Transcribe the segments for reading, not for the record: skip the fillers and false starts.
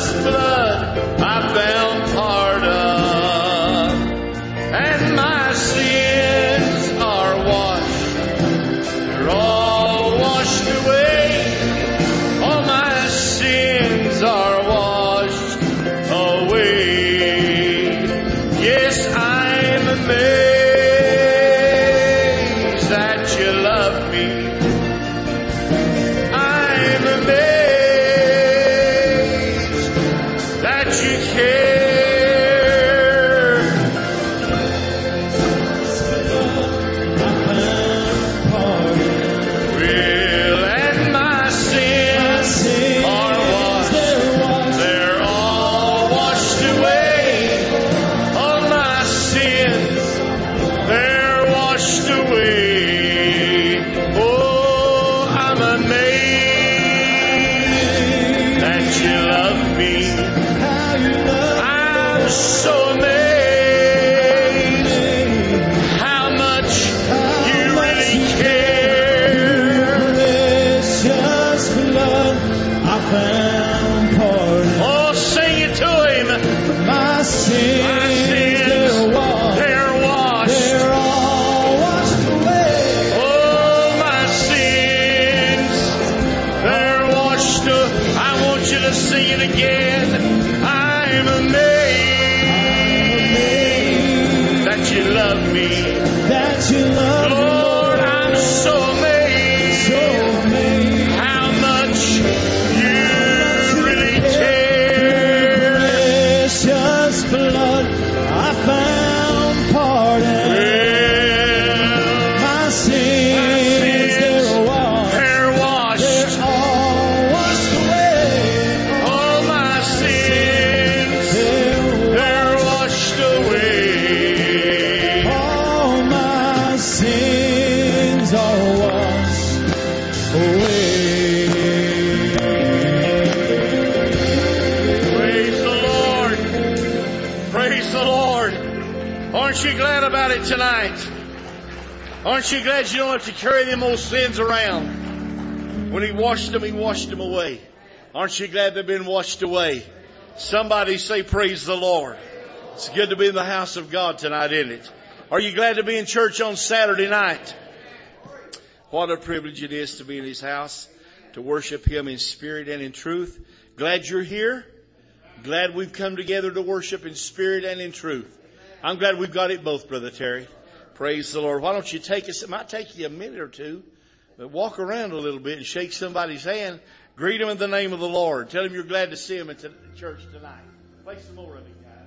precious blood I found pardon, and my sins are washed. They're all washed away. All my sins are washed away. Yes, I'm amazed that you love me. I'm amazed that you care. Well, and my sins are washed. They're all washed away. All my sins, they're washed away. Oh, I'm amazed that you love me. I'm so amazed how much you really care. Precious blood, I found pardon. Oh, sing it to him. My sins, My sins, they're washed. they're washed. They're all washed away. Oh, my sins, they're washed up. I want you to sing it again. I'm amazed that you love me. That you love me, Lord, I'm so amazed so amazed. how much you really care. Precious blood, I found pardon. Well, My sins, they're washed. they're washed. They're all washed away. All my sins, they're washed away. All my sins are washed away. Praise the Lord. Praise the Lord. Aren't you glad about it tonight? Aren't you glad you don't have to carry them old sins around? When He washed them away. Aren't you glad they've been washed away? Somebody say praise the Lord. It's good to be in the house of God tonight, isn't it? Are you glad to be in church on Saturday night? What a privilege it is to be in His house, to worship Him in spirit and in truth. Glad you're here. Glad we've come together to worship in spirit and in truth. I'm glad we've got it both, Brother Terry. Praise the Lord. Why don't you take us, it might take you a minute or two, but walk around a little bit and shake somebody's hand. Greet them in the name of the Lord. Tell them you're glad to see them at the church tonight. Play some more of it, guys.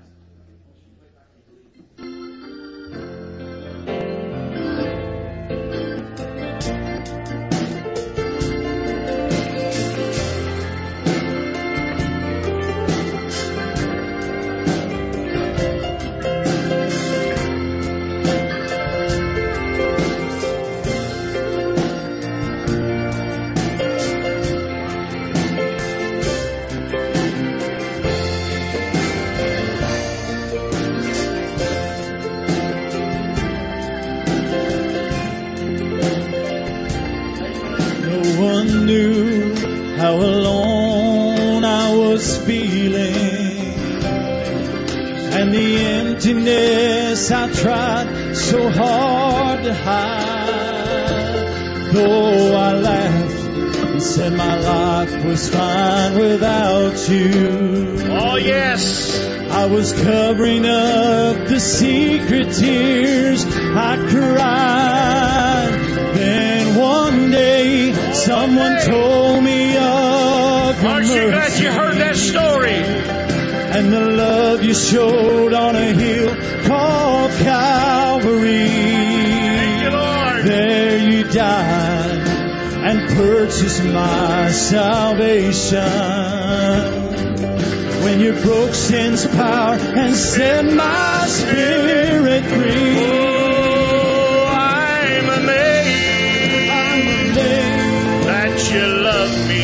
No one knew how alone I was feeling, and the emptiness I tried so hard to hide. Though I laughed and said my life was fine without you, Oh, yes. I was covering up the secret tears I cried. Then one day someone told me of your Aren't you glad you heard that story? and the love you showed on a hill called Calvary. Thank you, Lord. There you died and purchased my salvation. When you broke sin's power and set my spirit free. Oh, I'm amazed that you love me.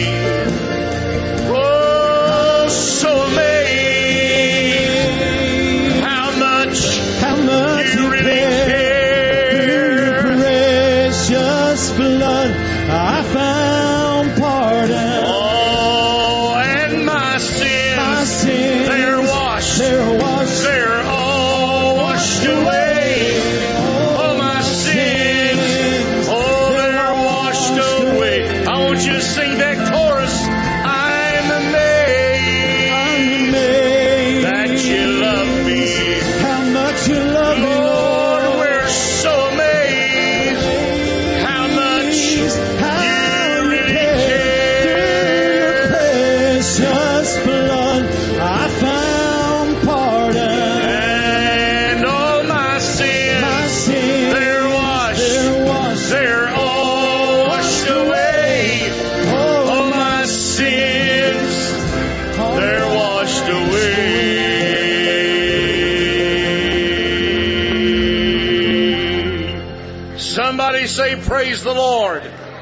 Oh, so amazed how much you really care. Precious blood, I found pardon. Oh, and my sins sins, they're washed. they're washed. They're all washed away. All my sins, oh, they're washed away. I want you to sing that chorus. I'm amazed that you love me. How much you love me, Lord, we're so amazed how much you really care. Precious blood, I found pardon. And all my sins, they're washed. They're all washed away. All my sins, they're washed away. Somebody say, praise the Lord.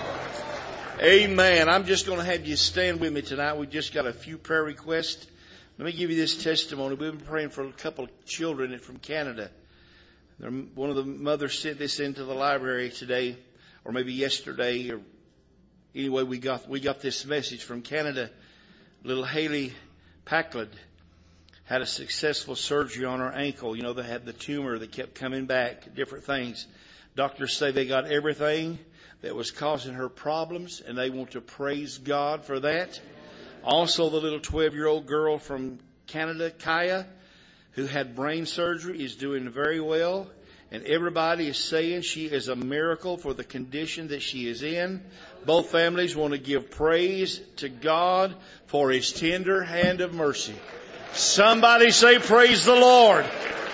Amen. I'm just going to have you stand with me tonight. We've just got a few prayer requests. Let me give you this testimony. We've been praying for a couple of children from Canada. One of the mothers sent this into the library today, or maybe yesterday, or anyway, we got this message from Canada. Little Haley Packland had a successful surgery on her ankle. You know, they had the tumor that kept coming back, different things. Doctors say they got everything that was causing her problems, and they want to praise God for that. Also, the little 12-year-old girl from Canada, Kaya, who had brain surgery, is doing very well. And everybody is saying she is a miracle for the condition that she is in. Both families want to give praise to God for His tender hand of mercy. Somebody say, praise the Lord.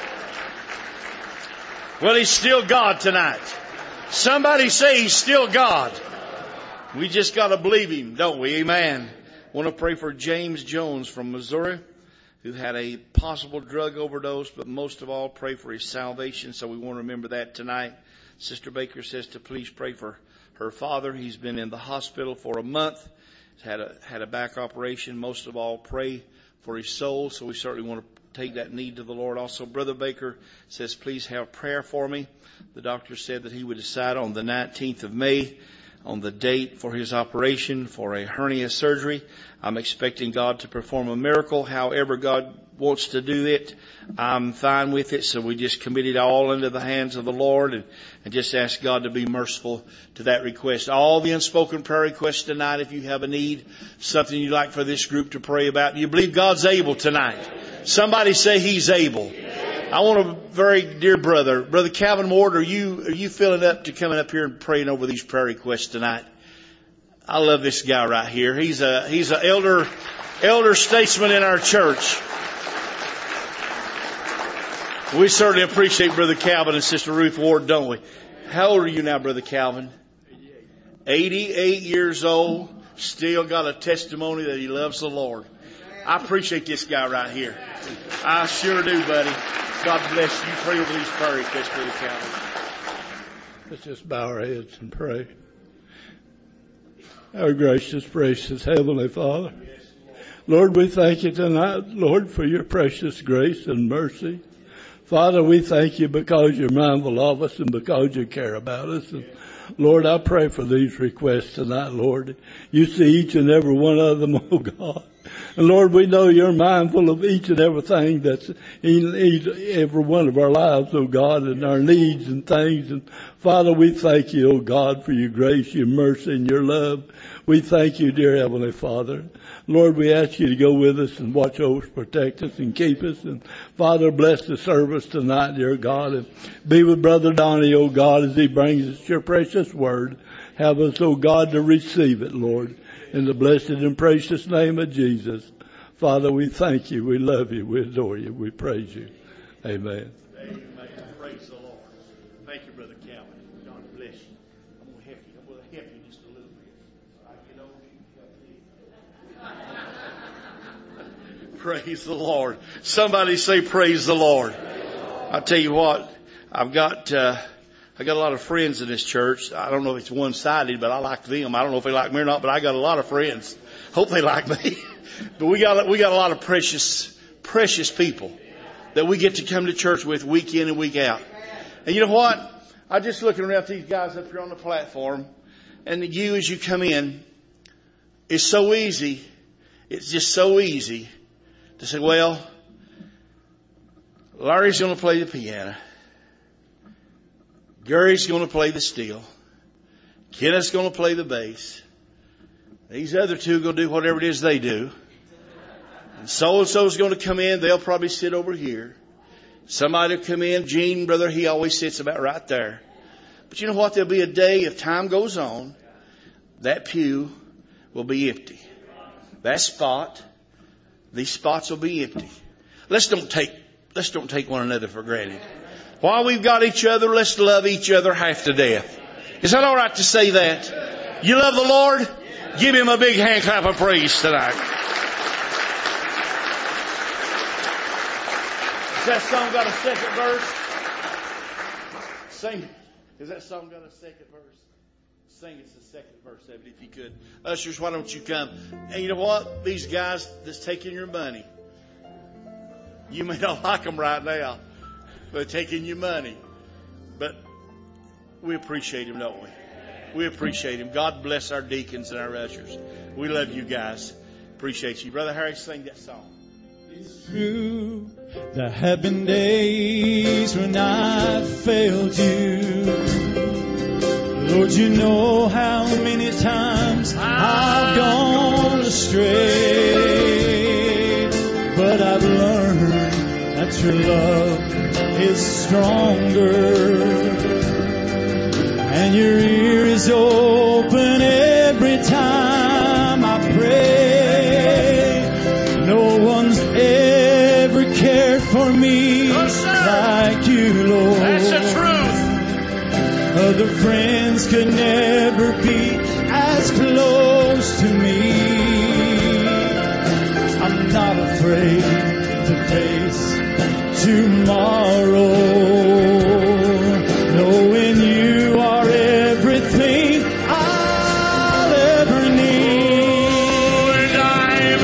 Well, He's still God tonight. Somebody say He's still God. We just got to believe Him, don't we? Amen. I want to pray for James Jones from Missouri, who had a possible drug overdose, but most of all, pray for his salvation. So we want to remember that tonight. Sister Baker says to please pray for her father. He's been in the hospital for a month. He's had a back operation. Most of all, pray for his soul. So we certainly want to take that need to the Lord. Also, Brother Baker says, please have prayer for me. The doctor said that he would decide on the 19th of May on the date for his operation for a hernia surgery. I'm expecting God to perform a miracle. However God wants to do it, I'm fine with it. So we just commit it all into the hands of the Lord and just ask God to be merciful to that request. All the unspoken prayer requests tonight, if you have a need, something you'd like for this group to pray about. Do you believe God's able tonight? Somebody say He's able. I want a very dear Brother Calvin Ward, are you filling up to coming up here and praying over these prayer requests tonight? I love this guy right here. He's an elder statesman in our church. We certainly appreciate Brother Calvin and Sister Ruth Ward, don't we? How old are you now, Brother Calvin? 88 years old. Still got a testimony that he loves the Lord. I appreciate this guy right here. I sure do, buddy. God bless you. Pray over these prayer requests, Brother Calvin. Let's just bow our heads and pray. Our gracious, precious Heavenly Father, Lord, we thank you tonight, Lord, for your precious grace and mercy. Father, we thank you because you're mindful of us and because you care about us. And Lord, I pray for these requests tonight, Lord. You see each and every one of them, oh God. And Lord, we know you're mindful of each and everything that's in every one of our lives, oh God, and our needs and things. And Father, we thank you, oh God, for your grace, your mercy, and your love. We thank you, dear Heavenly Father. Lord, we ask you to go with us and watch over us, protect us, and keep us. And Father, bless the service tonight, dear God. And be with Brother Donnie, oh God, as he brings us your precious word. Have us, oh God, to receive it, Lord. In the blessed and precious name of Jesus. Father, we thank you. We love you. We adore you. We praise you. Amen. Amen. Praise the Lord. Thank you, Brother Calvin. God bless you. I'm going to help you. I'm going to help you just a little bit. Praise the Lord. Somebody say praise the Lord. I'll tell you what, I got a lot of friends in this church. I don't know if it's one-sided, but I like them. I don't know if they like me or not, but I got a lot of friends. Hope they like me. But we got a lot of precious people that we get to come to church with week in and week out. And you know what? I'm just looking around at these guys up here on the platform, and you as you come in, it's so easy. It's just so easy to say, well, Larry's going to play the piano. Gary's going to play the steel. Kenneth's going to play the bass. These other two are going to do whatever it is they do. And so-and-so's going to come in. They'll probably sit over here. Somebody will come in. Gene, brother, he always sits about right there. But you know what? There'll be a day, if time goes on, that pew will be empty. That spot, these spots will be empty. Let's don't take one another for granted. While we've got each other, let's love each other half to death. Is that all right to say that? You love the Lord? Give Him a big hand clap of praise tonight. Has that song got a second verse? Sing. Has that song got a second verse? Sing it's the second verse of it if you could. Ushers, why don't you come? And you know what? These guys that's taking your money, you may not like them right now, but they're taking your money. But we appreciate them, don't we? We appreciate them. God bless our deacons and our ushers. We love you guys. Appreciate you. Brother Harry, sing that song. It's true, there have been days when I failed you. Lord, you know how many times I've gone astray. But I've learned that your love is stronger. And your ear is open every time I pray. No one's ever cared for me like you, Lord. That's the truth. Other friends could never be as close to me. I'm not afraid to face tomorrow, knowing you are everything I'll ever need. And I'm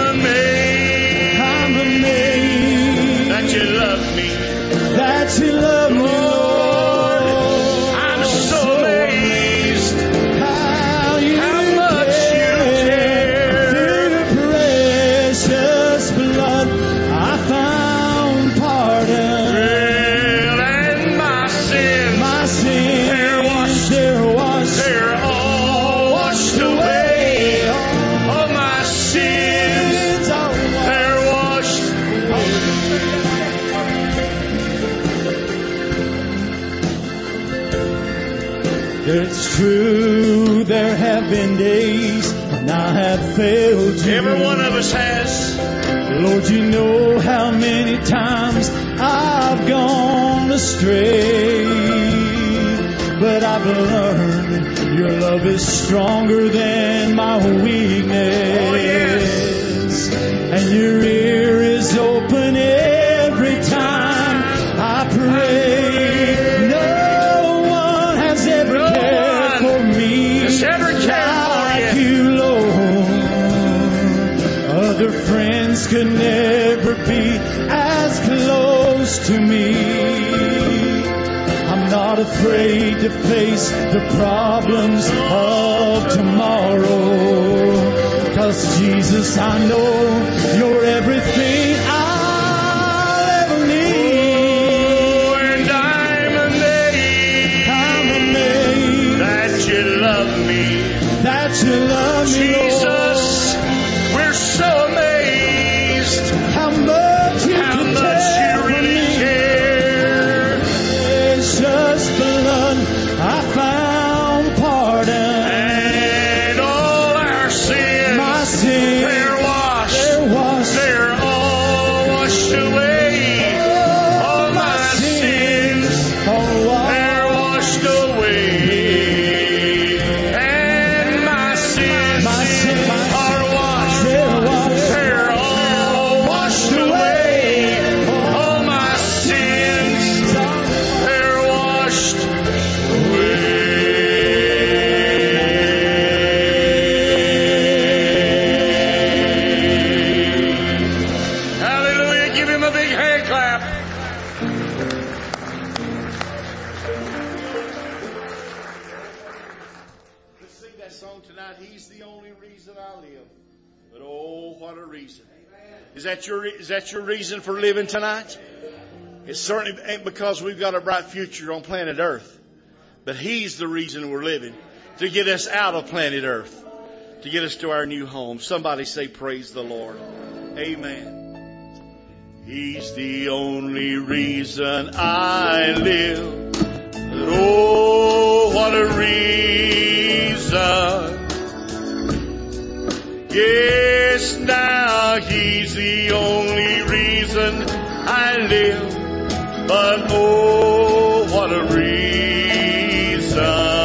amazed that you love me. That you love me, Lord. I'm so amazed how much you care. Through the precious blood I found pardon. Well, and my sins, They're all washed away. All my sins, they're washed away. It's true, there have been days when I have failed you. Every one of us has. Lord, you know how many times I've gone astray. But I've learned your love is stronger than my weakness. Oh, yes. And your ear is open every time I pray. No one has ever cared for me has ever cared like for you. you, Lord. Other friends could never be as close to me. I'm not afraid to face the problems of tomorrow. 'Cause Jesus, I know you're everything I'll ever need. Oh, and I'm amazed that you love me. That you love me, Lord. Jesus, we're so amazed How much you how can much care you for really me. care. Precious blood, I found pardon. And all our sins, My sins, they're washed. They're all washed away. All my sins, they're washed away. And my sins are washed. They're all washed away. All my sins, they're washed away. Hallelujah. Give Him a big hand clap. Let's sing that song tonight. He's the only reason I live. But oh, what a reason. Is that your reason for living tonight? It certainly ain't because we've got a bright future on planet Earth. But He's the reason we're living. To get us out of planet Earth. To get us to our new home. Somebody say, praise the Lord. Amen. He's the only reason I live. Oh, what a reason. Yes, now He's the only reason I live. But oh, what a reason.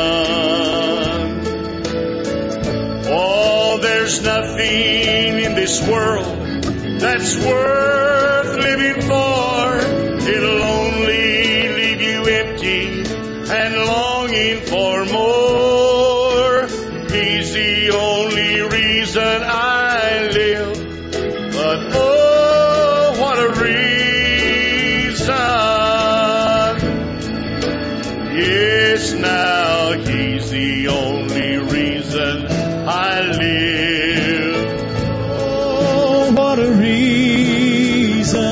Oh, there's nothing in this world that's worth living for. It'll only leave you empty and longing for more. He's the only reason I live. But oh, what a reason. Yes, now He's the only reason I live. Oh, what a reason.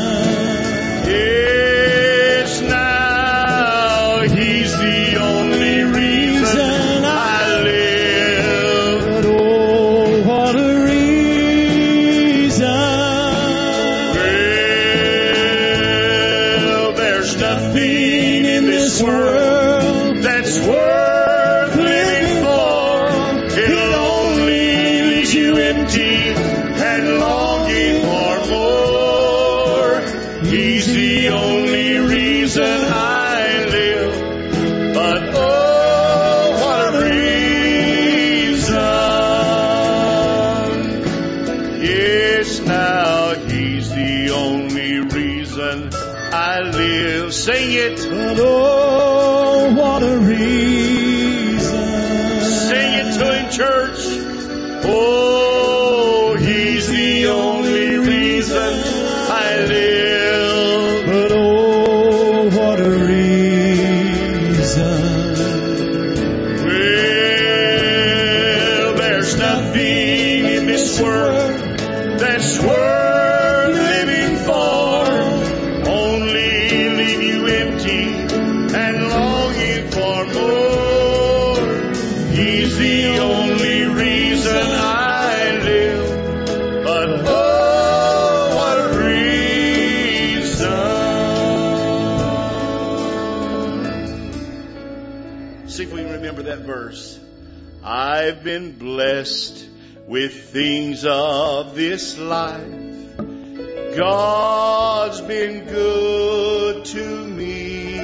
Yes, now He's the only reason I live. But oh, what a reason. Well, there's nothing in this world that's worth living for. It'll only leave you empty and longing for more. He's the only reason I live. But oh, what a reason. Yes, now He's the only reason I live. Sing it. But oh, what a reason. Sing it to Him, church. Oh, He's the only reason I live. But oh, what a reason. Well, there's nothing in this world that's worth living for. Only leave you empty and longing for more. He's the only reason I live. But oh, what a reason. See if we can remember that verse. I've been blessed with things of this life. God's been good to me.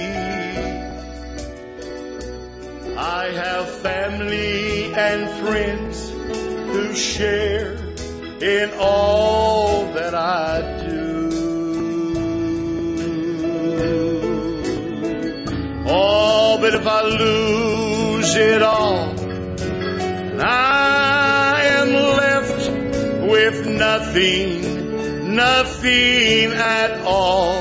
I have family and friends who share in all that I do. Oh, but if I lose it all, I am left with nothing at all.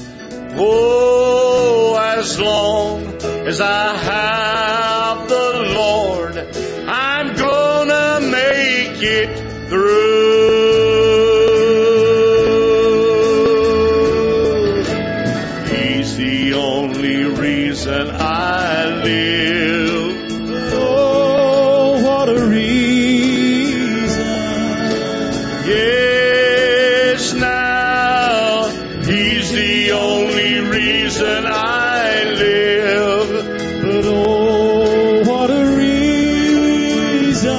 Oh, as long as I have the Lord, I'm gonna make it through. He's the only reason I live. Oh, what a reason. Yes, now He's the only reason I live. But oh, what a reason.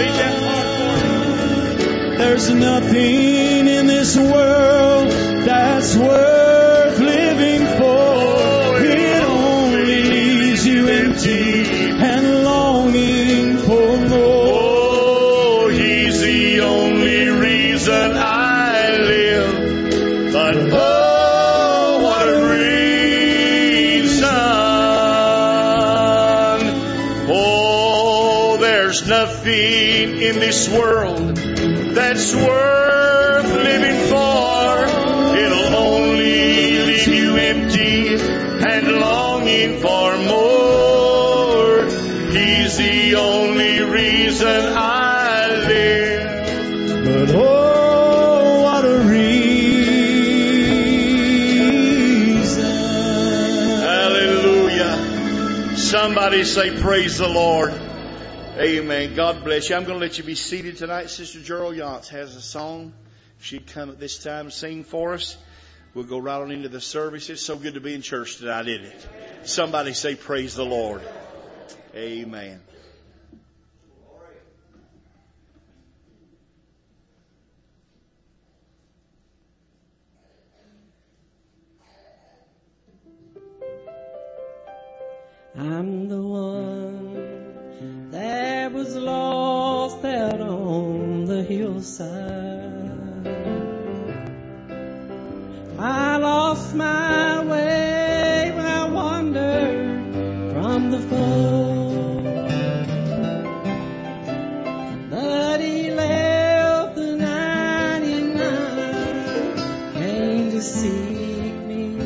There's nothing in this world that's worth living for. It only leaves you empty and longing for more. Oh, He's the only reason I live. But oh, what a reason. Oh, there's nothing in this world that's worth living for. It'll only leave you empty and longing for more. He's the only reason I live. But oh, Somebody say, praise the Lord. Amen. God bless you. I'm going to let you be seated tonight. Sister Gerald Yance has a song. She'd come at this time and sing for us. We'll go right on into the service. It's so good to be in church tonight, isn't it? Somebody say, praise the Lord. Amen. I'm the one that was lost out on the hillside. I lost my way when I wandered from the fold. But He left the 99, came to seek me.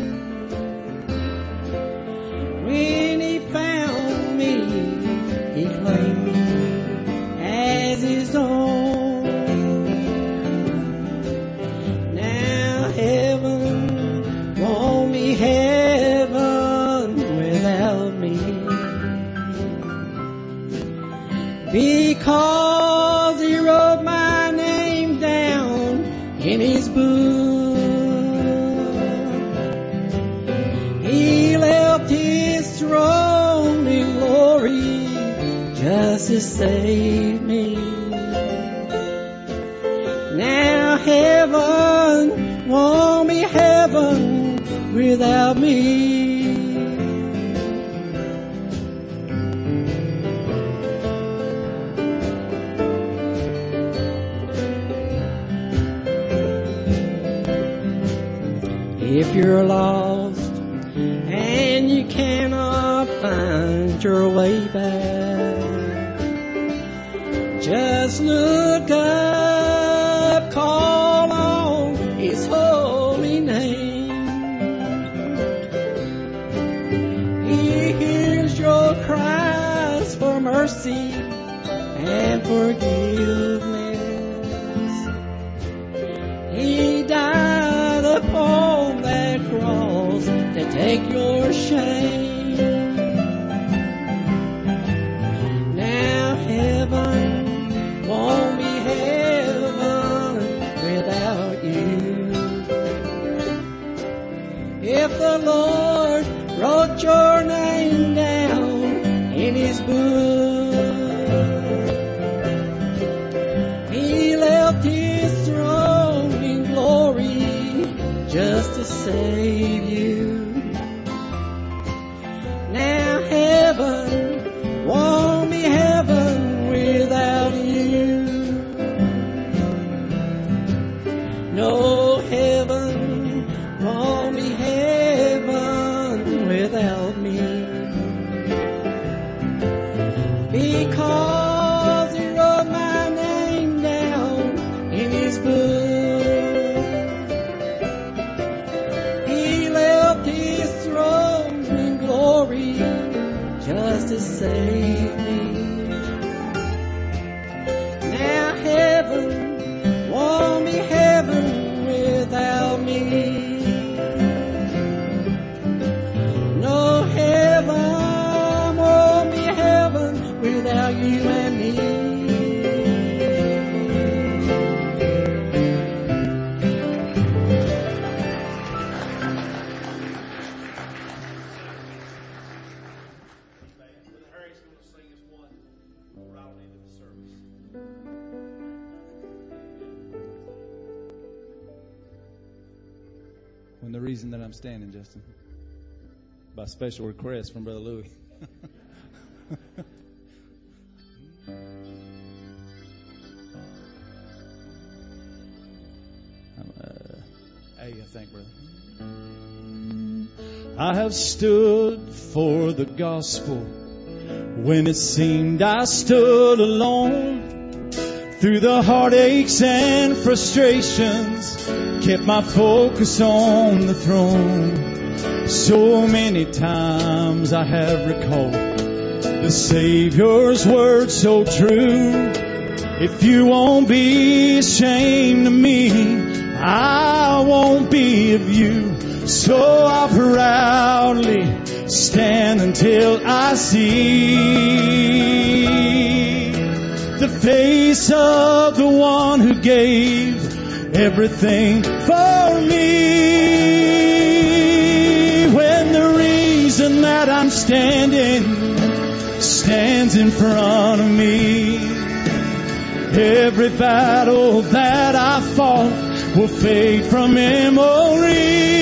When He found me, He claimed me as His own. Now heaven won't be heaven without me, because He wrote my name down in His book. He left His throne in glory just to save me. Now heaven won't be heaven without me. If you're lost and you cannot find your way back, just look up, call on His holy name. He hears your cries for mercy and forgiveness. He died upon that cross to take your shame. Now heaven won't be heaven without you. If the Lord wrote your name down in His book, He left His throne in glory just to save you. Now heaven won't be heaven without you. No, heaven won't be heaven without me, because He wrote my name down in His book. Just to save me. Now heaven won't be heaven without me. No, heaven won't be heaven without you and me. And the reason that I'm standing, Justin, by special request from Brother Louis. Hey, I think, brother. I have stood for the gospel when it seemed I stood alone. Through the heartaches and frustrations, kept my focus on the throne. So many times I have recalled the Savior's word so true. If you won't be ashamed of me, I won't be of you. So I'll proudly stand until I see the face of the one who gave everything for me. When the reason that I'm standing stands in front of me, every battle that I fought will fade from memory.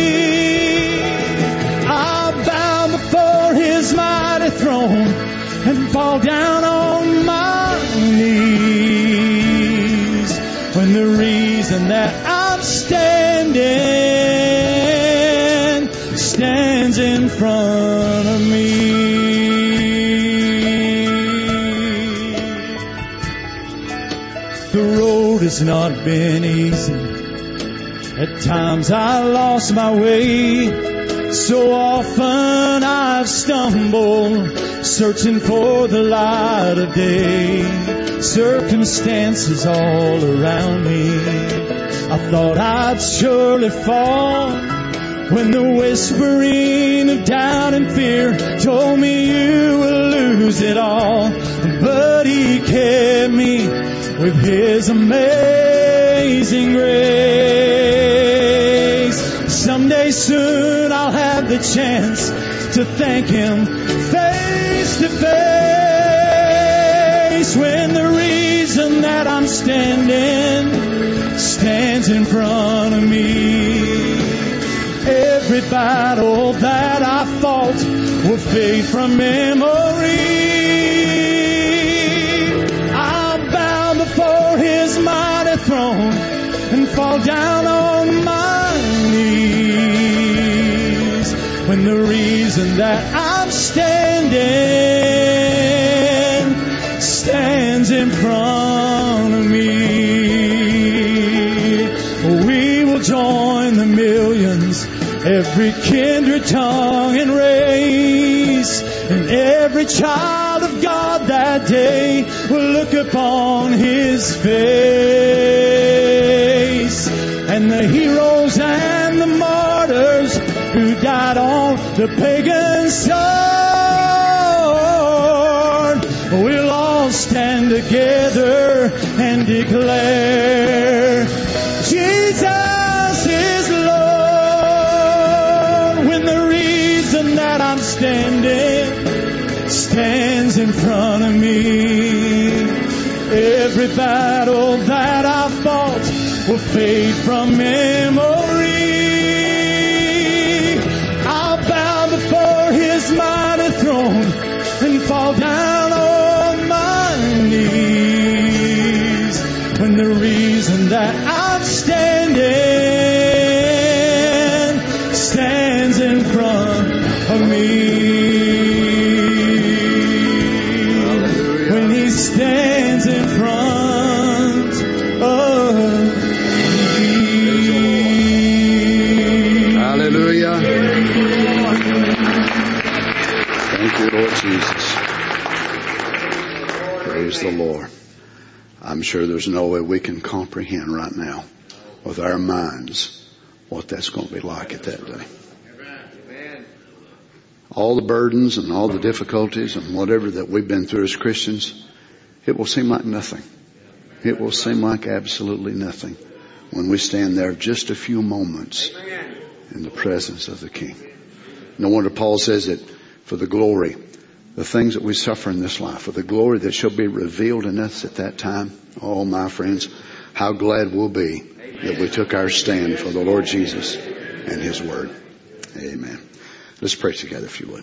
I'll bow before His mighty throne and fall down on my knees. When the reason that I'm standing stands in front of me. The road has not been easy. At times I lost my way. So often I've stumbled, searching for the light of day. Circumstances all around me, I thought I'd surely fall, when the whispering of doubt and fear told me you will lose it all. But He kept me with His amazing grace. Someday soon I'll have the chance to thank Him face to face, when the reason that I'm standing stands in front of me. Every battle that I fought will fade from memory. I'll bow before His mighty throne and fall down on my knees, when the reason that I'm standing stands in front of me. We will join the millions, every kindred, tongue, and race, and every child of God that day will look upon His face. And the heroes and the martyrs who died on the pagan sword will all stand together and declare Jesus is Lord. When the reason that I'm standing stands in front of me, every battle that I fought will fade from memory. I'll bow before His mighty throne and fall down on my knees, when the reason that I'm standing stands in front of me. When He stands in front of me. Hallelujah. Thank you, Lord Jesus. Praise the Lord. I'm sure there's no way we can comprehend right now with our minds what that's going to be like at that day. All the burdens and all the difficulties and whatever that we've been through as Christians, it will seem like nothing. It will seem like absolutely nothing when we stand there just a few moments in the presence of the King. No wonder Paul says that for the glory, the things that we suffer in this life, for the glory that shall be revealed in us at that time. Oh, my friends, how glad we'll be that we took our stand for the Lord Jesus and His Word. Amen. Let's pray together if you would.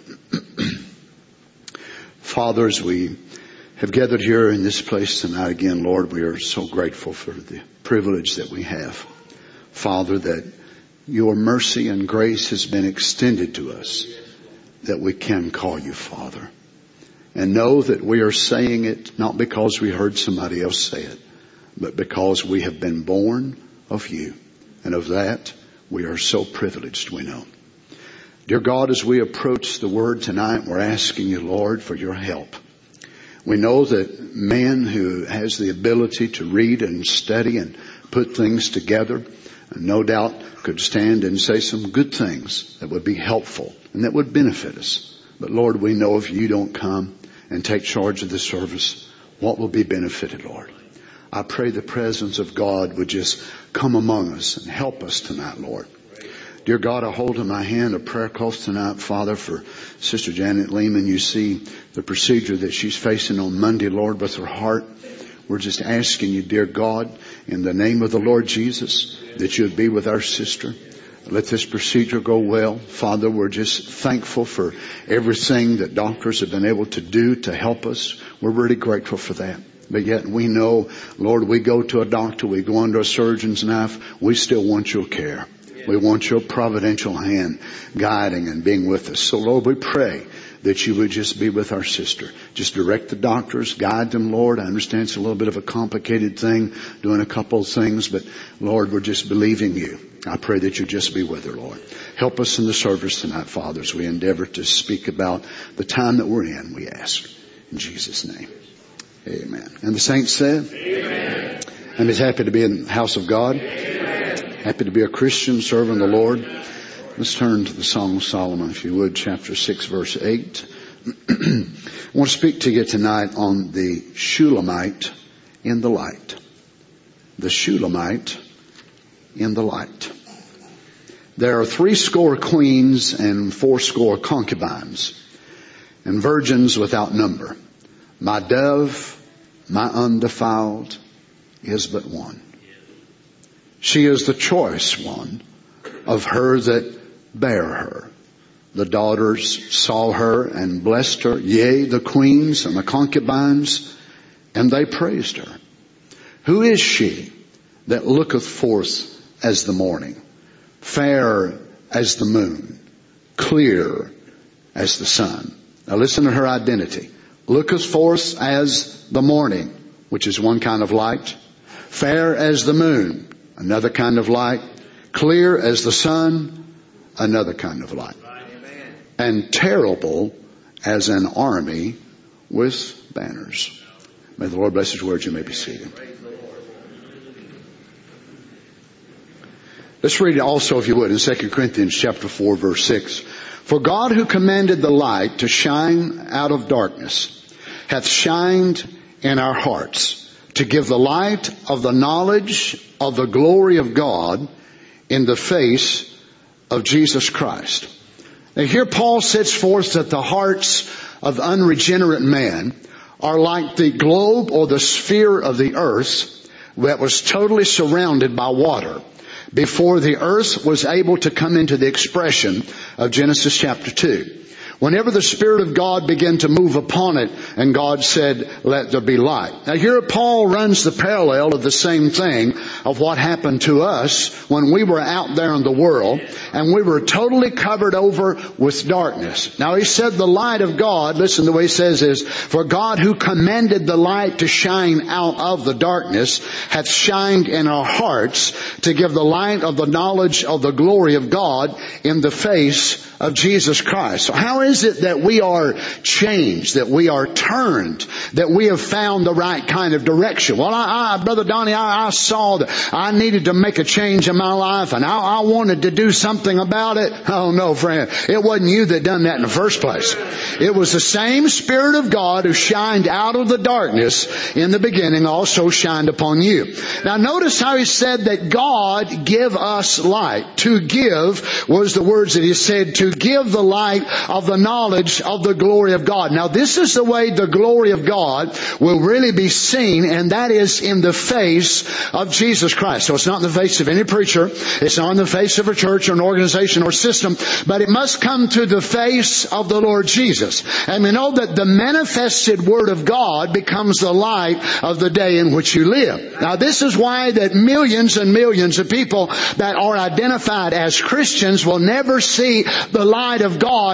Father, as we have gathered here in this place tonight again, Lord, we are so grateful for the privilege that we have. Father, that your mercy and grace has been extended to us, that we can call you Father. And know that we are saying it not because we heard somebody else say it, but because we have been born of you. And of that, we are so privileged, we know. Dear God, as we approach the Word tonight, we're asking you, Lord, for your help. We know that man who has the ability to read and study and put things together, and no doubt could stand and say some good things that would be helpful and that would benefit us. But Lord, we know if you don't come and take charge of this service, what will be benefited, Lord? I pray the presence of God would just come among us and help us tonight, Lord. Dear God, I hold in my hand a prayer close tonight, Father, for Sister Janet Lehman. You see the procedure that she's facing on Monday, Lord, with her heart. We're just asking you, dear God, in the name of the Lord Jesus, that you would be with our sister. Let this procedure go well. Father, we're just thankful for everything that doctors have been able to do to help us. We're really grateful for that. But yet we know, Lord, we go to a doctor, we go under a surgeon's knife, we still want your care. We want your providential hand guiding and being with us. So Lord, we pray that you would just be with our sister. Just direct the doctors, guide them, Lord. I understand it's a little bit of a complicated thing, doing a couple of things, but Lord, we're just believing you. I pray that you just be with her, Lord. Help us in the service tonight, Father, as we endeavor to speak about the time that we're in, we ask. In Jesus' name. Amen. And the saints said? Amen. I'm as happy to be in the house of God. Amen. Happy to be a Christian serving the Lord. Let's turn to the Song of Solomon, if you would, chapter 6, verse 8. I want to speak to you tonight on the Shulamite in the light. The Shulamite in the light. There are 80 queens and 80 concubines, and virgins without number. My dove, my undefiled, is but one. She is the choice one of her that bare her. The daughters saw her and blessed her, yea, the queens and the concubines, and they praised her. Who is she that looketh forth as the morning, fair as the moon, clear as the sun? Now listen to her identity. Looketh forth as the morning, which is one kind of light, fair as the moon, another kind of light, clear as the sun, another kind of light, and terrible as an army with banners. May the Lord bless His word. You may be seated. Let's read it also, if you would, in 2 Corinthians chapter 4, verse 6. For God, who commanded the light to shine out of darkness, hath shined in our hearts to give the light of the knowledge of the glory of God in the face of Jesus Christ. Now here Paul sets forth that the hearts of unregenerate man are like the globe or the sphere of the earth that was totally surrounded by water before the earth was able to come into the expression of Genesis chapter 2. Whenever the Spirit of God began to move upon it, and God said, let there be light. Now here Paul runs the parallel of the same thing of what happened to us when we were out there in the world and we were totally covered over with darkness. Now he said the light of God, listen, the way he says is, for God who commanded the light to shine out of the darkness hath shined in our hearts to give the light of the knowledge of the glory of God in the face of Jesus Christ. So how is it that we are changed, that we are turned, that we have found the right kind of direction? Well, Brother Donnie, I saw that I needed to make a change in my life and I wanted to do something about it. Oh no, friend. It wasn't you that done that in the first place. It was the same Spirit of God who shined out of the darkness in the beginning also shined upon you. Now notice how he said that God give us light. To give was the words that he said, to give the light of the knowledge of the glory of God. Now this is the way the glory of God will really be seen, and that is in the face of Jesus Christ. So it's not in the face of any preacher. It's not in the face of a church or an organization or system, but it must come to the face of the Lord Jesus. And we know that the manifested Word of God becomes the light of the day in which you live. Now this is why that millions and millions of people that are identified as Christians will never see the light of God in the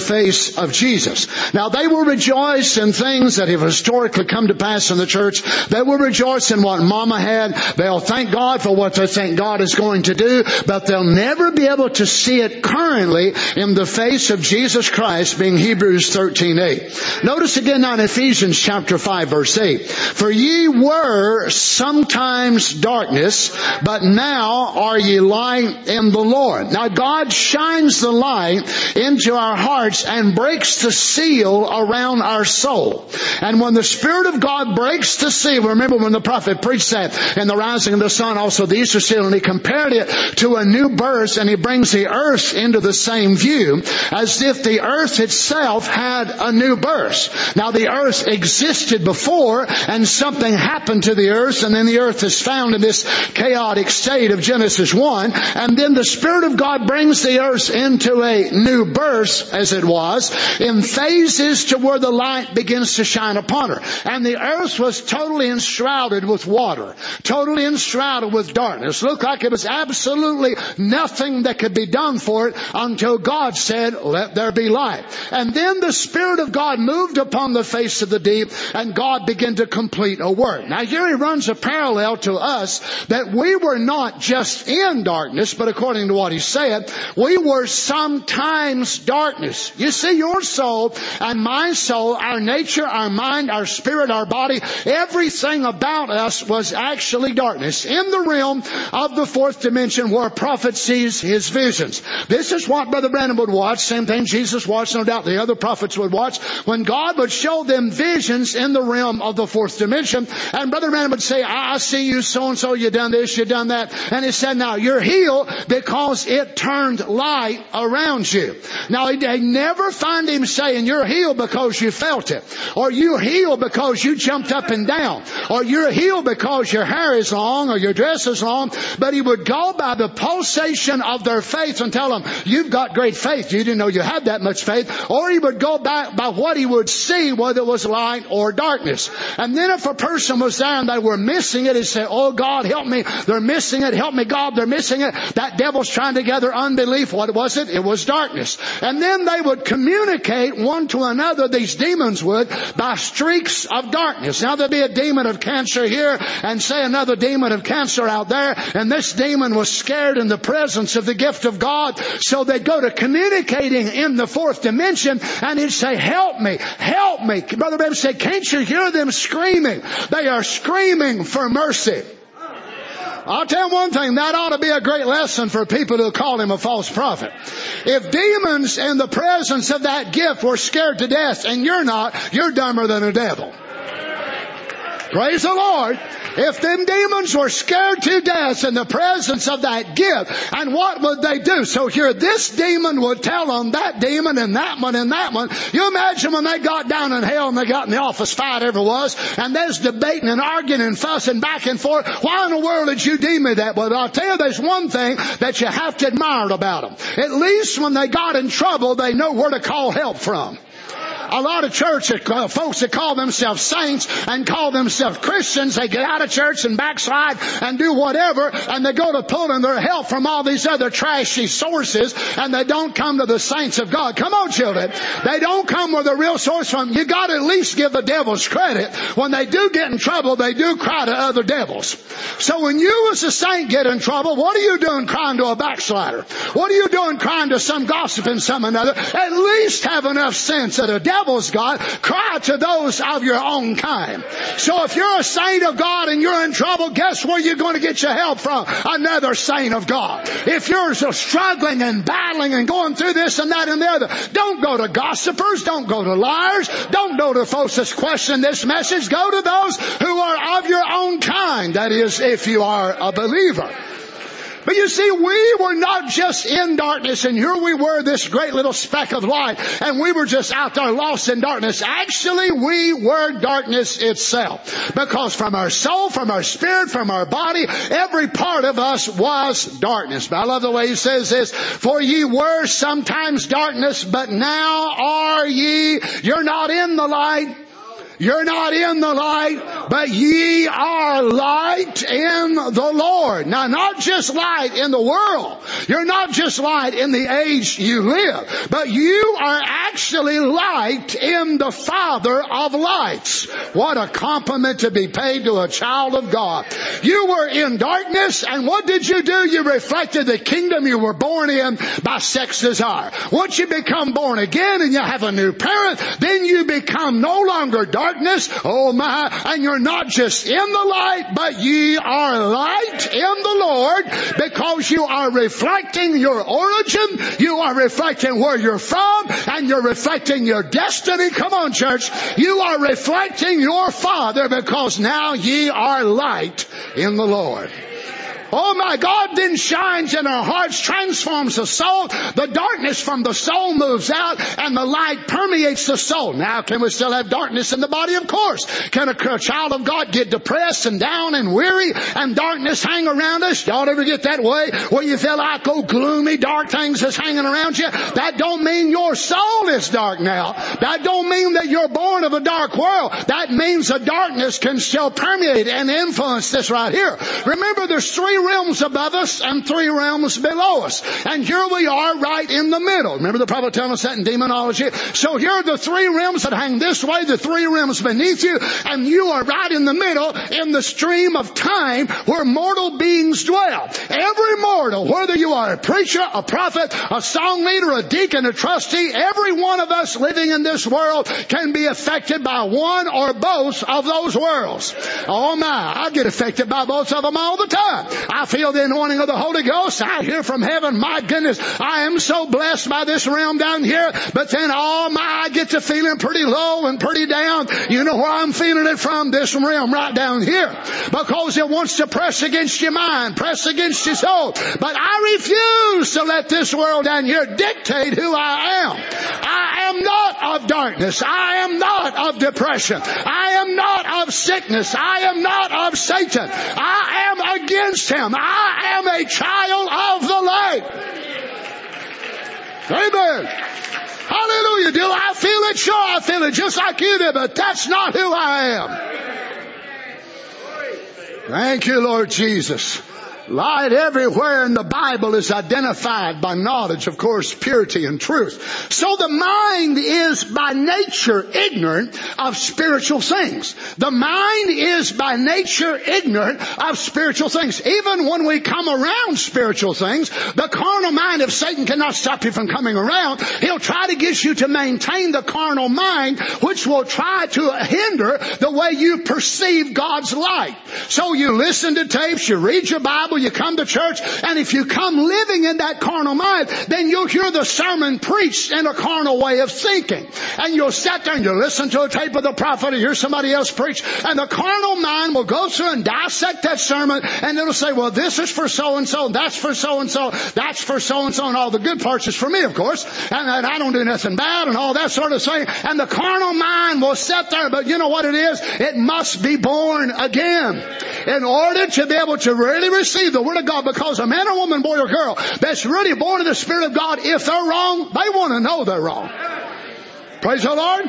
face of Jesus. Now they will rejoice in things that have historically come to pass in the church. They will rejoice in what Mama had. They'll thank God for what they think God is going to do, but they'll never be able to see it currently in the face of Jesus Christ, being Hebrews 13:8. Notice again now in Ephesians chapter 5 verse 8. For ye were sometimes darkness, but now are ye light in the Lord. Now God shines the light into our hearts and breaks the seal around our soul. And when the Spirit of God breaks the seal, remember when the prophet preached that in the rising of the sun, also the Easter seal, and he compared it to a new birth, and he brings the earth into the same view as if the earth itself had a new birth. Now the earth existed before, and something happened to the earth, and then the earth is found in this chaotic state of Genesis 1, and then the Spirit of God brings the earth into a new birth, as it was, in phases to where the light begins to shine upon her. And the earth was totally enshrouded with water, totally enshrouded with darkness. Looked like it was absolutely nothing that could be done for it until God said, let there be light. And then the Spirit of God moved upon the face of the deep, and God began to complete a work. Now here he runs a parallel to us, that we were not just in darkness, but according to what he said, we were sometimes darkness. You see, your soul and my soul, our nature, our mind, our spirit, our body, everything about us was actually darkness in the realm of the fourth dimension where a prophet sees his visions. This is what Brother Branham would watch. Same thing Jesus watched, no doubt the other prophets would watch, when God would show them visions in the realm of the fourth dimension. And Brother Branham would say, I see you so-and-so, you done this, you done that. And he said, now you're healed because it turned light around you. Now they never find him saying you're healed because you felt it, or you're healed because you jumped up and down, or you're healed because your hair is long or your dress is long. But he would go by the pulsation of their faith and tell them, you've got great faith. You didn't know you had that much faith. Or he would go back by what he would see, whether it was light or darkness. And then if a person was there and they were missing it, he'd say, oh God, help me. They're missing it. Help me, God. They're missing it. That devil's trying to gather unbelief. What was it? It was darkness. And then they would communicate one to another, these demons would, by streaks of darkness. Now there'd be a demon of cancer here and say another demon of cancer out there, and this demon was scared in the presence of the gift of God. So they'd go to communicating in the fourth dimension, and he'd say, help me, help me. Brother Branham said, can't you hear them screaming? They are screaming for mercy. I'll tell you one thing, that ought to be a great lesson for people who call him a false prophet. If demons in the presence of that gift were scared to death, and you're not, you're dumber than a devil. Praise the Lord. If them demons were scared to death in the presence of that gift, and what would they do? So here, this demon would tell on that demon and that one and that one. You imagine when they got down in hell and they got in the office fight ever was, and there's debating and arguing and fussing back and forth. Why in the world did you deem me that way? But I'll tell you, there's one thing that you have to admire about them. At least when they got in trouble, they know where to call help from. A lot of folks that call themselves saints and call themselves Christians, they get out of church and backslide and do whatever, and they go to pulling their help from all these other trashy sources, and they don't come to the saints of God. Come on, children. They don't come where the real source from. You got to at least give the devils credit. When they do get in trouble, they do cry to other devils. So when you as a saint get in trouble, what are you doing crying to a backslider? What are you doing crying to some gossiping some another? At least have enough sense that a devil's God, cry to those of your own kind. So if you're a saint of God and you're in trouble, guess where you're going to get your help from? Another saint of God. If you're struggling and battling and going through this and that and the other, don't go to gossipers, don't go to liars, don't go to folks that question this message. Go to those who are of your own kind. That is, if you are a believer. But you see, we were not just in darkness, and here we were, this great little speck of light, and we were just out there lost in darkness. Actually, we were darkness itself. Because from our soul, from our spirit, from our body, every part of us was darkness. But I love the way he says this, for ye were sometimes darkness, but now are ye. You're not in the light. You're not in the light, but ye are light in the Lord. Now, not just light in the world. You're not not just light in the age you live, but you are actually light in the Father of lights. What a compliment to be paid to a child of God. You were in darkness, and what did you do? You reflected the kingdom you were born in by sex desire. Once you become born again and you have a new parent, then you become no longer darkness. Oh my, and you're not just in the light, but ye are light in the Lord, because you are reflecting your origin, you are reflecting where you're from, and you're reflecting your destiny. Come on, church. You are reflecting your Father, because now ye are light in the Lord. Oh my God then shines in our hearts, transforms the soul. The darkness from the soul moves out, and the light permeates the soul. Now, can we still have darkness in the body? Of course. Can a child of God get depressed and down and weary and darkness hang around us? Y'all ever get that way where you feel like, oh, gloomy, dark things is hanging around you? That don't mean your soul is dark now. That don't mean that you're born of a dark world. That means the darkness can still permeate and influence this right here. Remember, there's 3 realms above us and 3 realms below us. And here we are right in the middle. Remember the prophet telling us that in demonology? So here are the 3 realms that hang this way, the 3 realms beneath you, and you are right in the middle in the stream of time where mortal beings dwell. Every mortal, whether you are a preacher, a prophet, a song leader, a deacon, a trustee, every one of us living in this world can be affected by one or both of those worlds. Oh my, I get affected by both of them all the time. I feel the anointing of the Holy Ghost. I hear from heaven. My goodness, I am so blessed by this realm down here. But then, oh my, I get to feeling pretty low and pretty down. You know where I'm feeling it from? This realm right down here. Because it wants to press against your mind, press against your soul. But I refuse to let this world down here dictate who I am. I am not of darkness. I am not of depression. I am not of sickness. I am not of Satan. I am against him. I am a child of the light. Amen. Hallelujah. Do I feel it? Sure, I feel it just like you do, but that's not who I am. Thank you, Lord Jesus. Light everywhere in the Bible is identified by knowledge, of course, purity and truth. So the mind is by nature ignorant of spiritual things. The mind is by nature ignorant of spiritual things. Even when we come around spiritual things, the carnal mind of Satan cannot stop you from coming around. He'll try to get you to maintain the carnal mind, which will try to hinder the way you perceive God's light. So you listen to tapes, you read your Bible, you come to church, and if you come living in that carnal mind, then you'll hear the sermon preached in a carnal way of thinking. And you'll sit there and you'll listen to a tape of the prophet or hear somebody else preach, and the carnal mind will go through and dissect that sermon, and it'll say, well, this is for so-and-so, that's for so-and-so, that's for so-and-so, and all the good parts is for me, of course, and I don't do nothing bad, and all that sort of thing. And the carnal mind will sit there, but you know what it is? It must be born again in order to be able to really receive the Word of God, because a man or woman, boy or girl, that's really born of the Spirit of God, if they're wrong, they want to know they're wrong. Praise the Lord.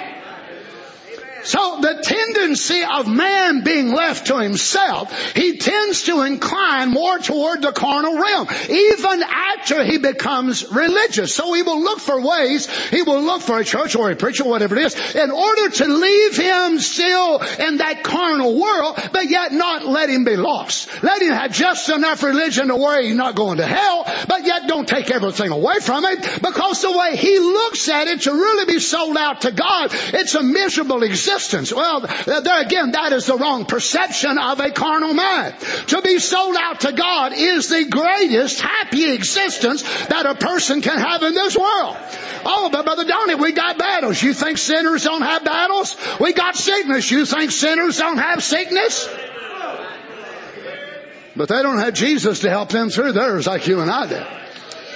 So the tendency of man being left to himself, he tends to incline more toward the carnal realm, even after he becomes religious. So he will look for ways, he will look for a church or a preacher, whatever it is, in order to leave him still in that carnal world, but yet not let him be lost. Let him have just enough religion to where he's not going to hell, but yet don't take everything away from him, because the way he looks at it, to really be sold out to God, it's a miserable existence. Well, there again, that is the wrong perception of a carnal mind. To be sold out to God is the greatest happy existence that a person can have in this world. Oh, but Brother Donnie, we got battles. You think sinners don't have battles? We got sickness. You think sinners don't have sickness? But they don't have Jesus to help them through theirs like you and I did.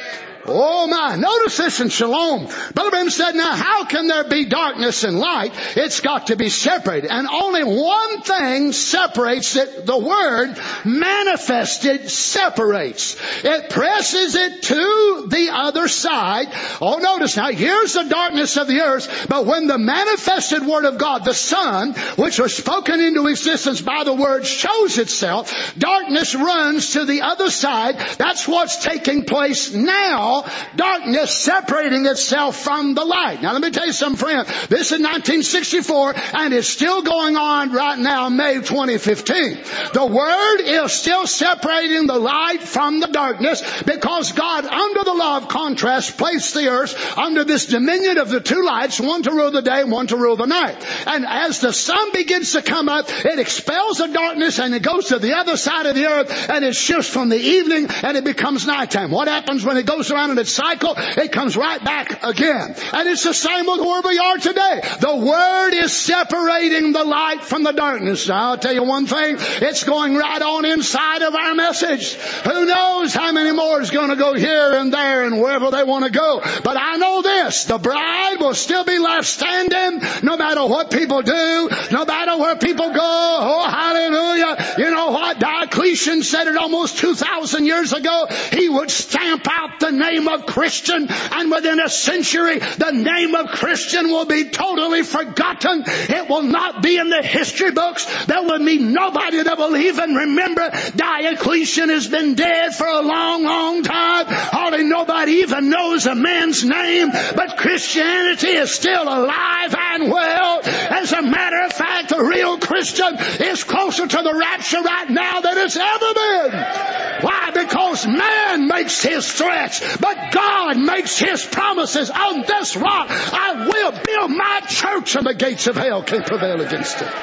Oh my. Notice this in Shalom. Brother Branham said, now how can there be darkness and light? It's got to be separated. And only one thing separates it. The Word manifested separates. It presses it to the other side. Oh, notice now, here's the darkness of the earth. But when the manifested Word of God, the Son, which was spoken into existence by the Word, shows itself, darkness runs to the other side. That's what's taking place now. Darkness separating itself from the light. Now let me tell you something, friend. This is 1964 and it's still going on right now, May 2015. The Word is still separating the light from the darkness because God, under the law of contrast, placed the earth under this dominion of the two lights, one to rule the day and one to rule the night. And as the sun begins to come up, it expels the darkness and it goes to the other side of the earth and it shifts from the evening and it becomes nighttime. What happens when it goes around in its cycle? It comes right back again. And it's the same with where we are today. The Word is separating the light from the darkness. Now, I'll tell you one thing. It's going right on inside of our message. Who knows how many more is going to go here and there and wherever they want to go. But I know this. The bride will still be left standing no matter what people do, no matter where people go. Oh, hallelujah. You know what? Diocletian said it almost 2,000 years ago. He would stamp out the name of Christian, and within a century the name of Christian will be totally forgotten. It will not be in the history books. There will be nobody that will even remember Diocletian has been dead for a long, long time. Hardly nobody even knows a man's name, but Christianity is still alive and well. As a matter of fact, the real Christian is closer to the rapture right now than it's ever been. Why? Because man makes his threats, but God makes His promises. On this rock I will build my church, and the gates of hell can't prevail against it.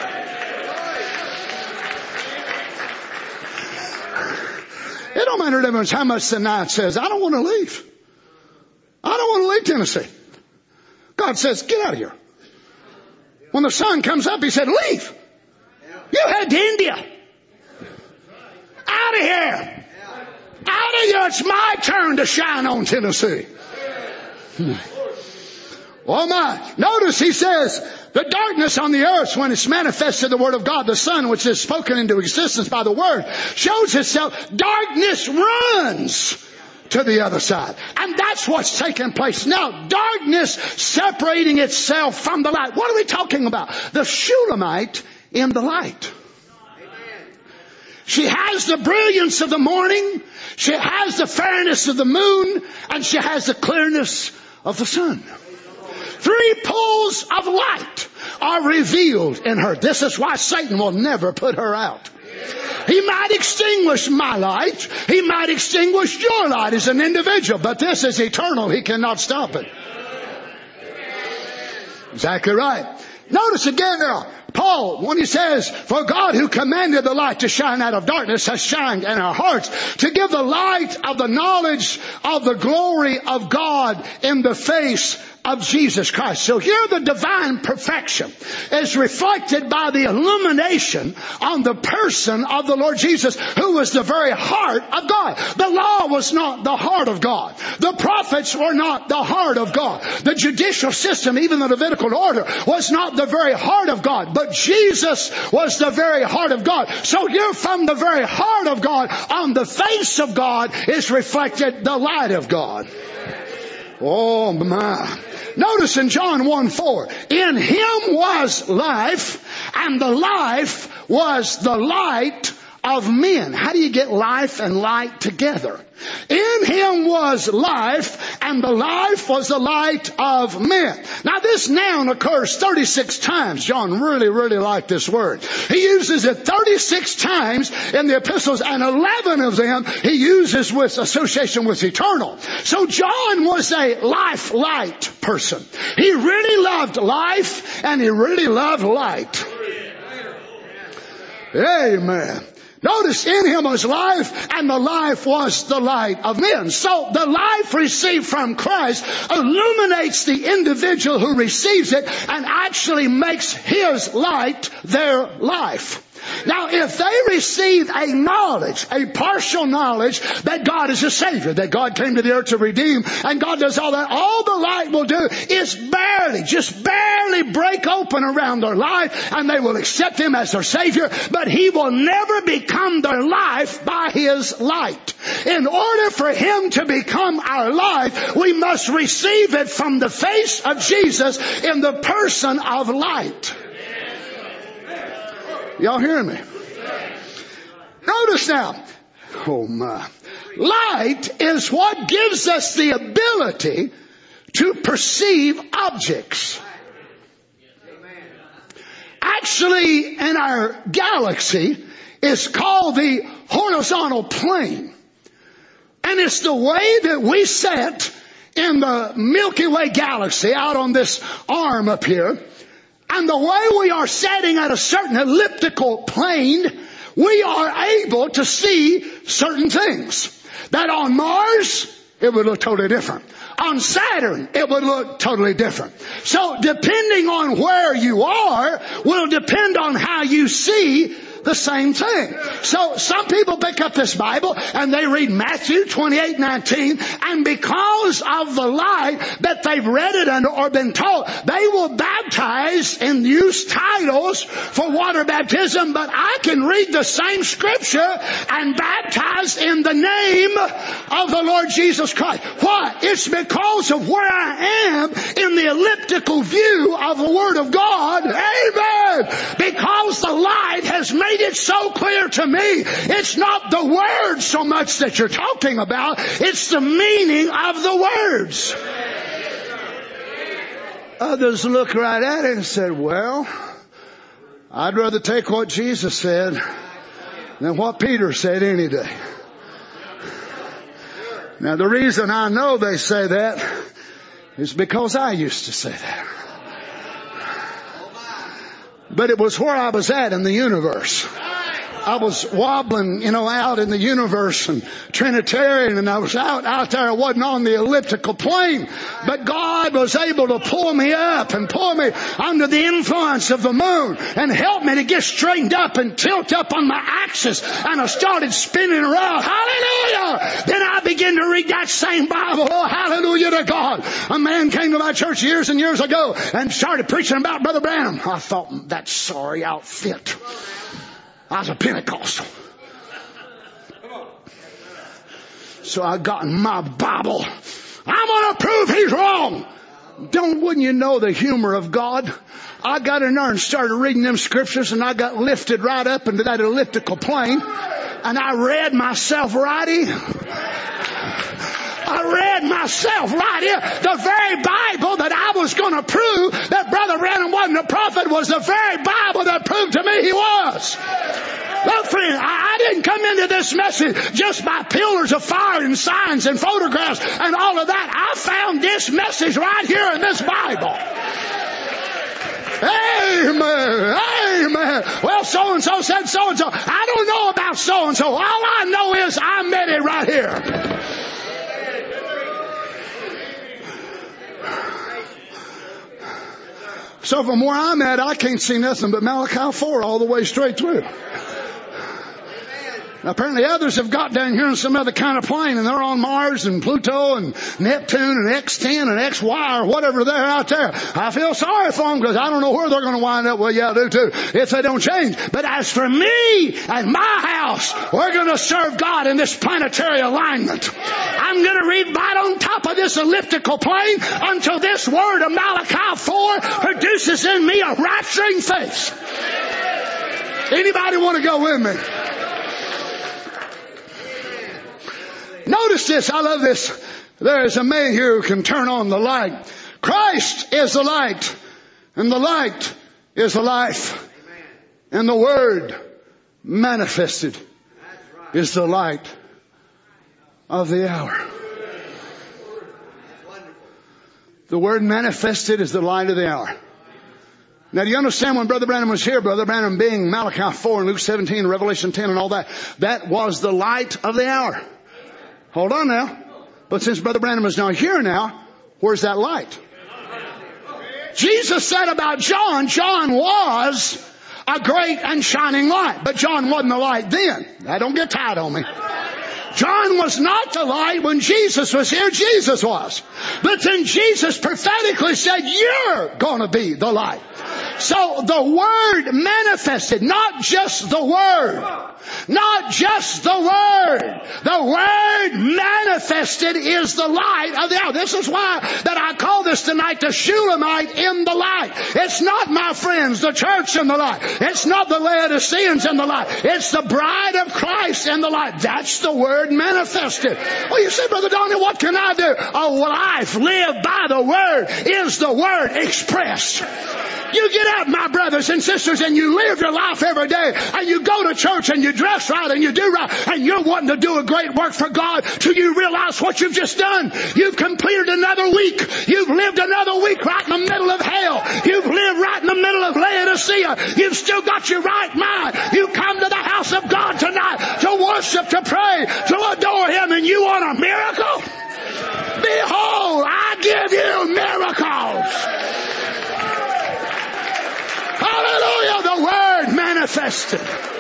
It don't matter the difference how much the night says, I don't want to leave. I don't want to leave Tennessee. God says, get out of here. When the sun comes up, He said, leave. You head to India. Out of here. Out of here. It's my turn to shine on Tennessee. Oh my. Notice He says, the darkness on the earth, when it's manifested the Word of God, the Son, which is spoken into existence by the Word, shows itself. Darkness runs to the other side. And that's what's taking place now. Darkness separating itself from the light. What are we talking about? The Shulamite in the light. She has the brilliance of the morning. She has the fairness of the moon. And she has the clearness of the sun. 3 pools of light are revealed in her. This is why Satan will never put her out. He might extinguish my light. He might extinguish your light as an individual. But this is eternal. He cannot stop it. Exactly right. Notice again now, Paul, when he says, for God who commanded the light to shine out of darkness has shined in our hearts to give the light of the knowledge of the glory of God in the face of Jesus Christ. So here the divine perfection is reflected by the illumination on the person of the Lord Jesus, who was the very heart of God. The law was not the heart of God. The prophets were not the heart of God. The judicial system, even the Levitical order, was not the very heart of God. But Jesus was the very heart of God. So here from the very heart of God, on the face of God, is reflected the light of God. Oh my. Notice in John 1:4, in Him was life, and the life was the light of men. How do you get life and light together? In Him was life, and the life was the light of men. Now this noun occurs 36 times. John really liked this word. He uses it 36 times in the epistles, and 11 of them He uses with association with eternal. So John was a life light person. He really loved life, and he really loved light. Amen. Notice in Him was life, and the life was the light of men. So the life received from Christ illuminates the individual who receives it and actually makes His light their life. Now, if they receive a knowledge, a partial knowledge that God is a Savior, that God came to the earth to redeem, and God does all that, all the light will do is just barely break open around their life, and they will accept Him as their Savior, but He will never become their life by His light. In order for Him to become our life, we must receive it from the face of Jesus in the person of light. Y'all hearing me? Notice now. Oh my. Light is what gives us the ability to perceive objects. Actually, in our galaxy, it's called the horizontal plane. And it's the way that we set in the Milky Way galaxy out on this arm up here. And the way we are setting at a certain elliptical plane, we are able to see certain things. That on Mars, it would look totally different. On Saturn, it would look totally different. So depending on where you are, will depend on how you see the same thing. So some people pick up this Bible and they read Matthew 28:19, and because of the light that they've read it under or been taught, they will baptize and use titles for water baptism. But I can read the same scripture and baptize in the name of the Lord Jesus Christ. Why? It's because of where I am in the elliptical view of the Word of God. Amen. Because the light has made it so clear to me. It's not the words so much that you're talking about. It's the meaning of the words. Others look right at it and said, well, I'd rather take what Jesus said than what Peter said any day. Now the reason I know they say that is because I used to say that. But it was where I was at in the universe. I was wobbling, out in the universe and Trinitarian, and I was out there. I wasn't on the elliptical plane. But God was able to pull me up and pull me under the influence of the moon and help me to get straightened up and tilt up on my axis. And I started spinning around. Hallelujah! Then I began to read that same Bible. Oh, hallelujah to God. A man came to my church years and years ago and started preaching about Brother Branham. I thought, that sorry outfit. I was a Pentecostal. So I got in my Bible. I'm going to prove he's wrong. Wouldn't you know the humor of God? I got in there and started reading them scriptures, and I got lifted right up into that elliptical plane, and I read myself right in. I read myself right here. The very Bible that I was going to prove that Brother Branham wasn't a prophet was the very Bible that proved to me he was. Look, friend, I didn't come into this message just by pillars of fire and signs and photographs and all of that. I found this message right here in this Bible. Amen. Amen. Well, so-and-so said so-and-so. I don't know about so-and-so. All I know is I met it right here. So from where I'm at, I can't see nothing but Malachi 4 all the way straight through. Now, apparently others have got down here in some other kind of plane, and they're on Mars and Pluto and Neptune and X10 and XY or whatever they're out there. I feel sorry for them because I don't know where they're going to wind up. Well, yeah, I do too, if they don't change. But as for me and my house, we're going to serve God in this planetary alignment. I'm going to read right on top of this elliptical plane until this word of Malachi 4 produces in me a rapturing faith. Anybody want to go with me? Notice this. I love this. There is a man here who can turn on the light. Christ is the light, and the light is the life. And the Word manifested is the light of the hour. The Word manifested is the light of the hour. Now, do you understand when Brother Branham was here, Brother Branham being Malachi 4 and Luke 17 and Revelation 10 and all that, that was the light of the hour. Hold on now. But since Brother Branham is not here now, where's that light? Jesus said about John, John was A great and shining light. But John wasn't the light then. Now don't get tired on me. John was not the light when Jesus was here. Jesus was. But then Jesus prophetically said, you're going to be the light. So the Word manifested, not just the Word. Not just the Word. The Word manifested is the light of the hour. This is why that I call this tonight the Shulamite in the light. It's not, my friends, the church in the light. It's not the Laodiceans in the light. It's the bride of Christ in the light. That's the Word manifested. Well, you say, Brother Donnie, what can I do? Oh, life lived by the Word is the Word expressed. You get out, my brothers and sisters, and you live your life every day, and you go to church, and you dress right, and you do right, and you're wanting to do a great work for God till you realize what you've just done. You've completed another week. You've lived another week right in the middle of hell. You've lived right in the middle of Laodicea. You've still got your right mind. You come to the house of God tonight to worship, to pray, to adore Him, and you want a miracle? Behold, I give you miracles. Hallelujah, the Word manifested.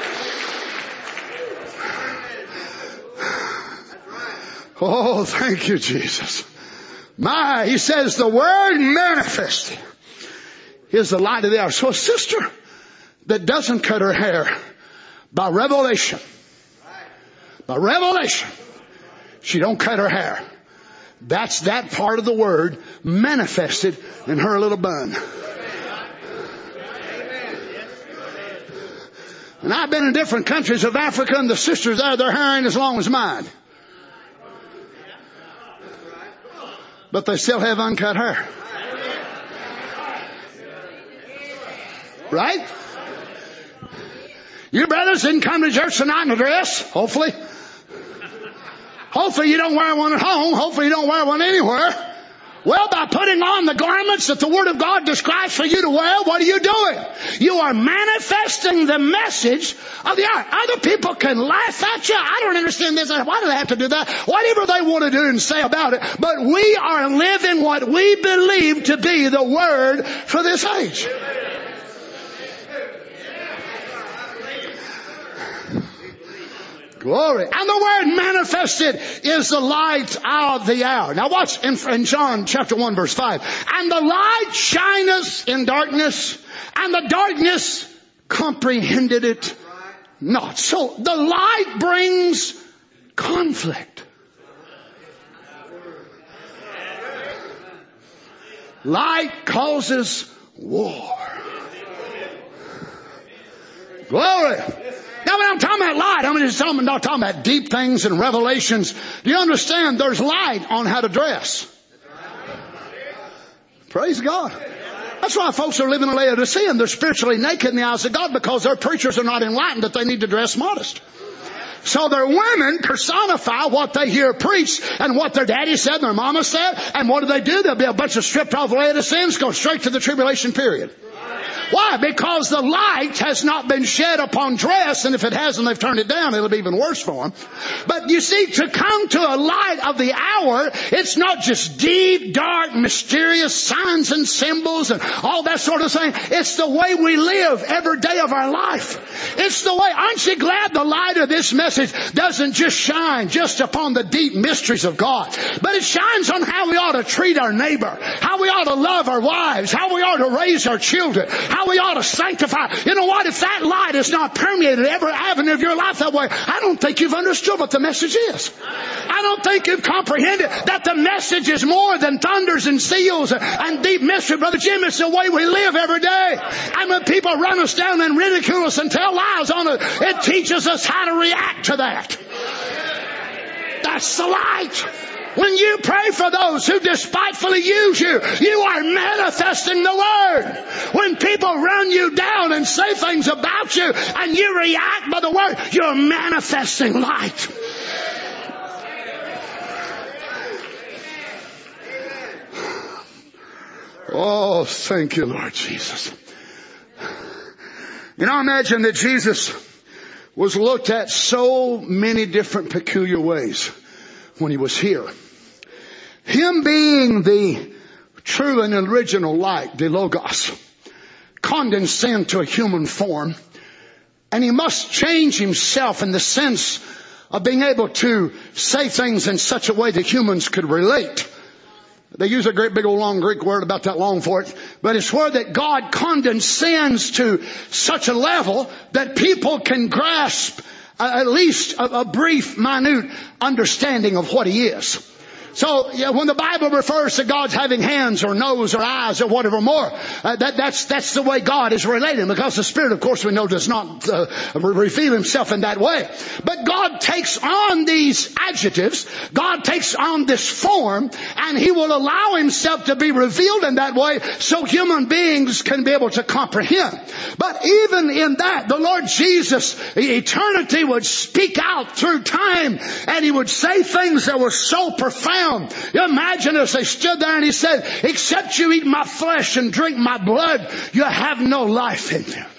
Oh, thank you, Jesus. He says the Word manifested is the light of the hour. So a sister that doesn't cut her hair by revelation, she don't cut her hair. That's that part of the Word manifested in her little bun. And I've been in different countries of Africa, and the sisters there, their hair ain't as long as mine. But they still have uncut hair. Right? You brothers didn't come to church tonight in a dress, hopefully. Hopefully you don't wear one at home. Hopefully you don't wear one anywhere. Well, by putting on the garments that the Word of God describes for you to wear, what are you doing? You are manifesting the message of the hour. Other people can laugh at you. I don't understand this. Why do they have to do that? Whatever they want to do and say about it. But we are living what we believe to be the Word for this age. Glory. And the Word manifested is the light of the hour. Now watch in John chapter 1 verse 5. And the light shineth in darkness, and the darkness comprehended it not. So the light brings conflict. Light causes war. Glory. Now, when I'm talking about light, I'm just talking about deep things and revelations. Do you understand? There's light on how to dress. Praise God. That's why folks are living in Laodicea and they're spiritually naked in the eyes of God, because their preachers are not enlightened that they need to dress modest. So their women personify what they hear preached and what their daddy said and their mama said. And what do? There'll be a bunch of stripped off Laodiceans, go straight to the tribulation period. Why? Because the light has not been shed upon dress, and if it has and they've turned it down, it'll be even worse for them. But you see, to come to a light of the hour, it's not just deep, dark, mysterious signs and symbols and all that sort of thing. It's the way we live every day of our life. It's the way. Aren't you glad the light of this message doesn't just shine just upon the deep mysteries of God, but it shines on how we ought to treat our neighbor, how we ought to love our wives, how we ought to raise our children, how we ought to sanctify. You know what? If that light is not permeated every avenue of your life that way, I don't think you've understood what the message is. I don't think you've comprehended that the message is more than thunders and seals and deep mystery. Brother Jim, it's the way we live every day. And when people run us down and ridicule us and tell lies on it, it teaches us how to react to that. That's the light. When you pray for those who despitefully use you, you are manifesting the Word. When people run you down and say things about you and you react by the Word, you're manifesting light. Oh, thank you, Lord Jesus. You know, imagine that Jesus was looked at so many different peculiar ways when He was here. Him being the true and original light, the Logos, condescend to a human form. And He must change Himself in the sense of being able to say things in such a way that humans could relate. They use a great big old long Greek word about that long for it. But it's where that God condescends to such a level that people can grasp at least a brief, minute understanding of what He is. So when the Bible refers to God's having hands or nose or eyes or whatever more, that's the way God is relating, because the Spirit, of course, we know does not reveal Himself in that way. But God takes on these adjectives, God takes on this form, and He will allow Himself to be revealed in that way so human beings can be able to comprehend. But even in that, the Lord Jesus, eternity, would speak out through time, and He would say things that were so profound. You imagine as they stood there and He said, except you eat my flesh and drink my blood, you have no life in you.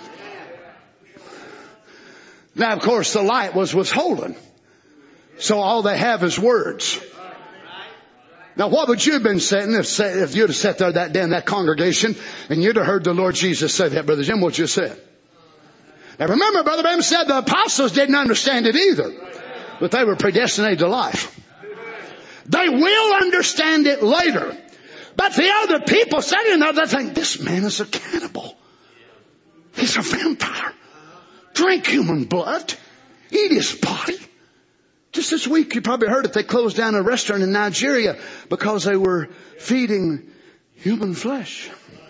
Now, of course, the light was withholden. So all they have is words. Now, what would you have been saying if you'd have sat there that day in that congregation and you'd have heard the Lord Jesus say that, Brother Jim? What you said? Now, remember, Brother Branham said the apostles didn't understand it either, but they were predestinated to life. They will understand it later. But the other people sitting there, they think, this man is a cannibal. He's a vampire. Drink human blood. Eat his body. Just this week, you probably heard it, they closed down a restaurant in Nigeria because they were feeding human flesh.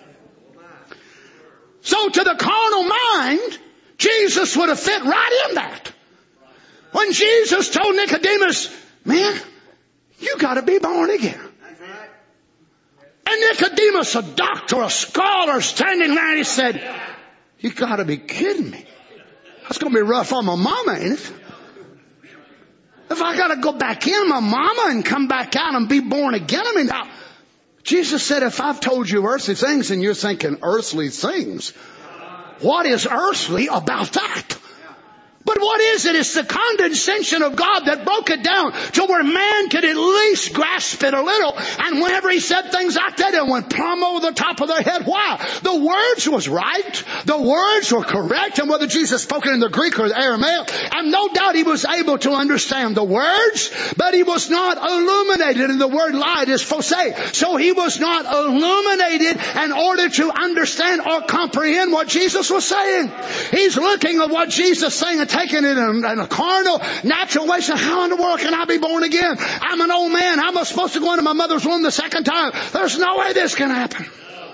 So to the carnal mind, Jesus would have fit right in that. When Jesus told Nicodemus, man, you got to be born again. And Nicodemus, a doctor, a scholar, standing there, and he said, you got to be kidding me. That's going to be rough on my mama, ain't it? If I got to go back in my mama and come back out and be born again, I mean, now, Jesus said, if I've told you earthly things and you're thinking earthly things, what is earthly about that? But what is it? It's the condescension of God that broke it down to where man could at least grasp it a little. And whenever He said things like that, it went plumb over the top of their head. Why? The words was right. The words were correct. And whether Jesus spoke it in the Greek or the Aramaic, and no doubt He was able to understand the words, but He was not illuminated. And the word light is phosē. So He was not illuminated in order to understand or comprehend what Jesus was saying. He's looking at what Jesus is saying and taking it in a carnal, natural way. So how in the world can I be born again? I'm an old man. I'm supposed to go into my mother's womb the second time. There's no way this can happen.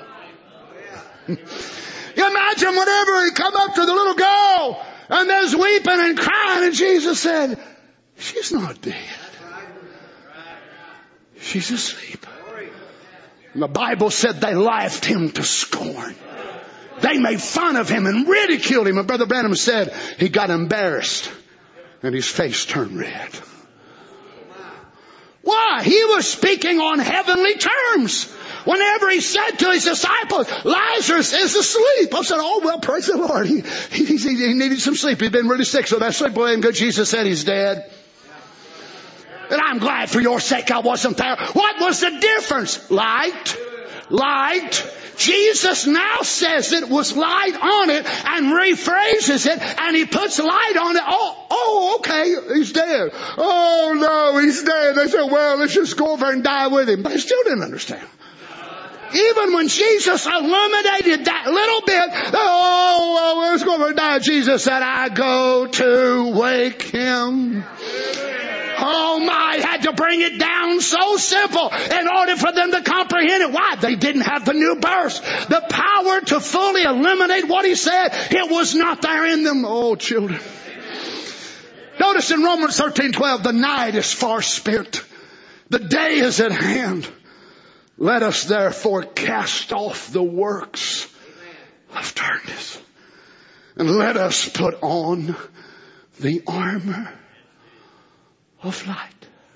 You imagine whenever He come up to the little girl and there's weeping and crying, and Jesus said, she's not dead. She's asleep. And the Bible said they laughed Him to scorn. They made fun of Him and ridiculed Him. And Brother Branham said he got embarrassed and his face turned red. Why? He was speaking on heavenly terms. Whenever He said to His disciples, Lazarus is asleep. I said, oh, well, praise the Lord. He needed some sleep. He'd been really sick, so that sleep away. And good Jesus said he's dead. And I'm glad for your sake I wasn't there. What was the difference? Light. Jesus now says it was light on it and rephrases it, and He puts light on it. Oh, okay, he's dead. Oh no, he's dead. They said, well, let's just go over and die with him. But they still didn't understand. Even when Jesus illuminated that little bit, let's go over and die. Jesus said, I go to wake him. Oh my, had to bring it down so simple in order for them to comprehend it. Why? They didn't have the new birth. The power to fully eliminate what He said, it was not there in them. Oh, children. Notice in Romans 13:12, the night is far spent. The day is at hand. Let us therefore cast off the works of darkness. And let us put on the armor of light.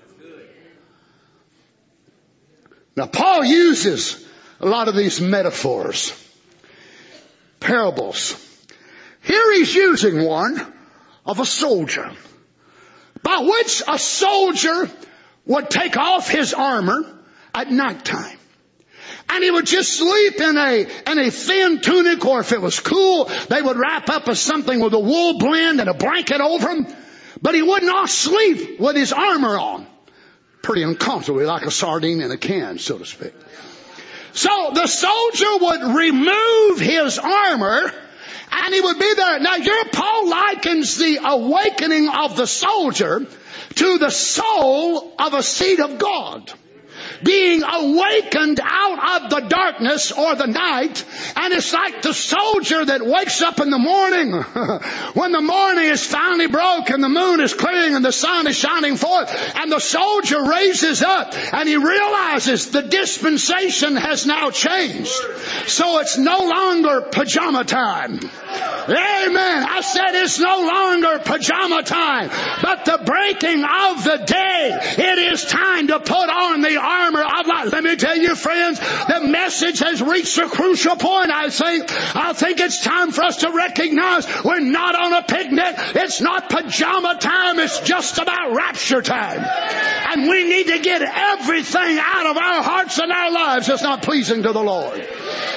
Now, Paul uses a lot of these metaphors, parables. Here he's using one of a soldier, by which a soldier would take off his armor at nighttime. And he would just sleep in a thin tunic, or if it was cool, they would wrap up with something with a wool blend and a blanket over him. But he would not sleep with his armor on. Pretty uncomfortable, like a sardine in a can, so to speak. So the soldier would remove his armor, and he would be there. Now here Paul likens the awakening of the soldier to the soul of a seed of God, being awakened out of the darkness or the night. And it's like the soldier that wakes up in the morning when the morning is finally broke and the moon is clearing and the sun is shining forth, and the soldier raises up and he realizes the dispensation has now changed. So it's no longer pajama time. Amen. I said it's no longer pajama time, but the breaking of the day. It is time to put on the armor of light. Let me tell you, friends, the message has reached a crucial point. I think it's time for us to recognize we're not on a picnic. It's not pajama time. It's just about rapture time. And we need to get everything out of our hearts and our lives that's not pleasing to the Lord.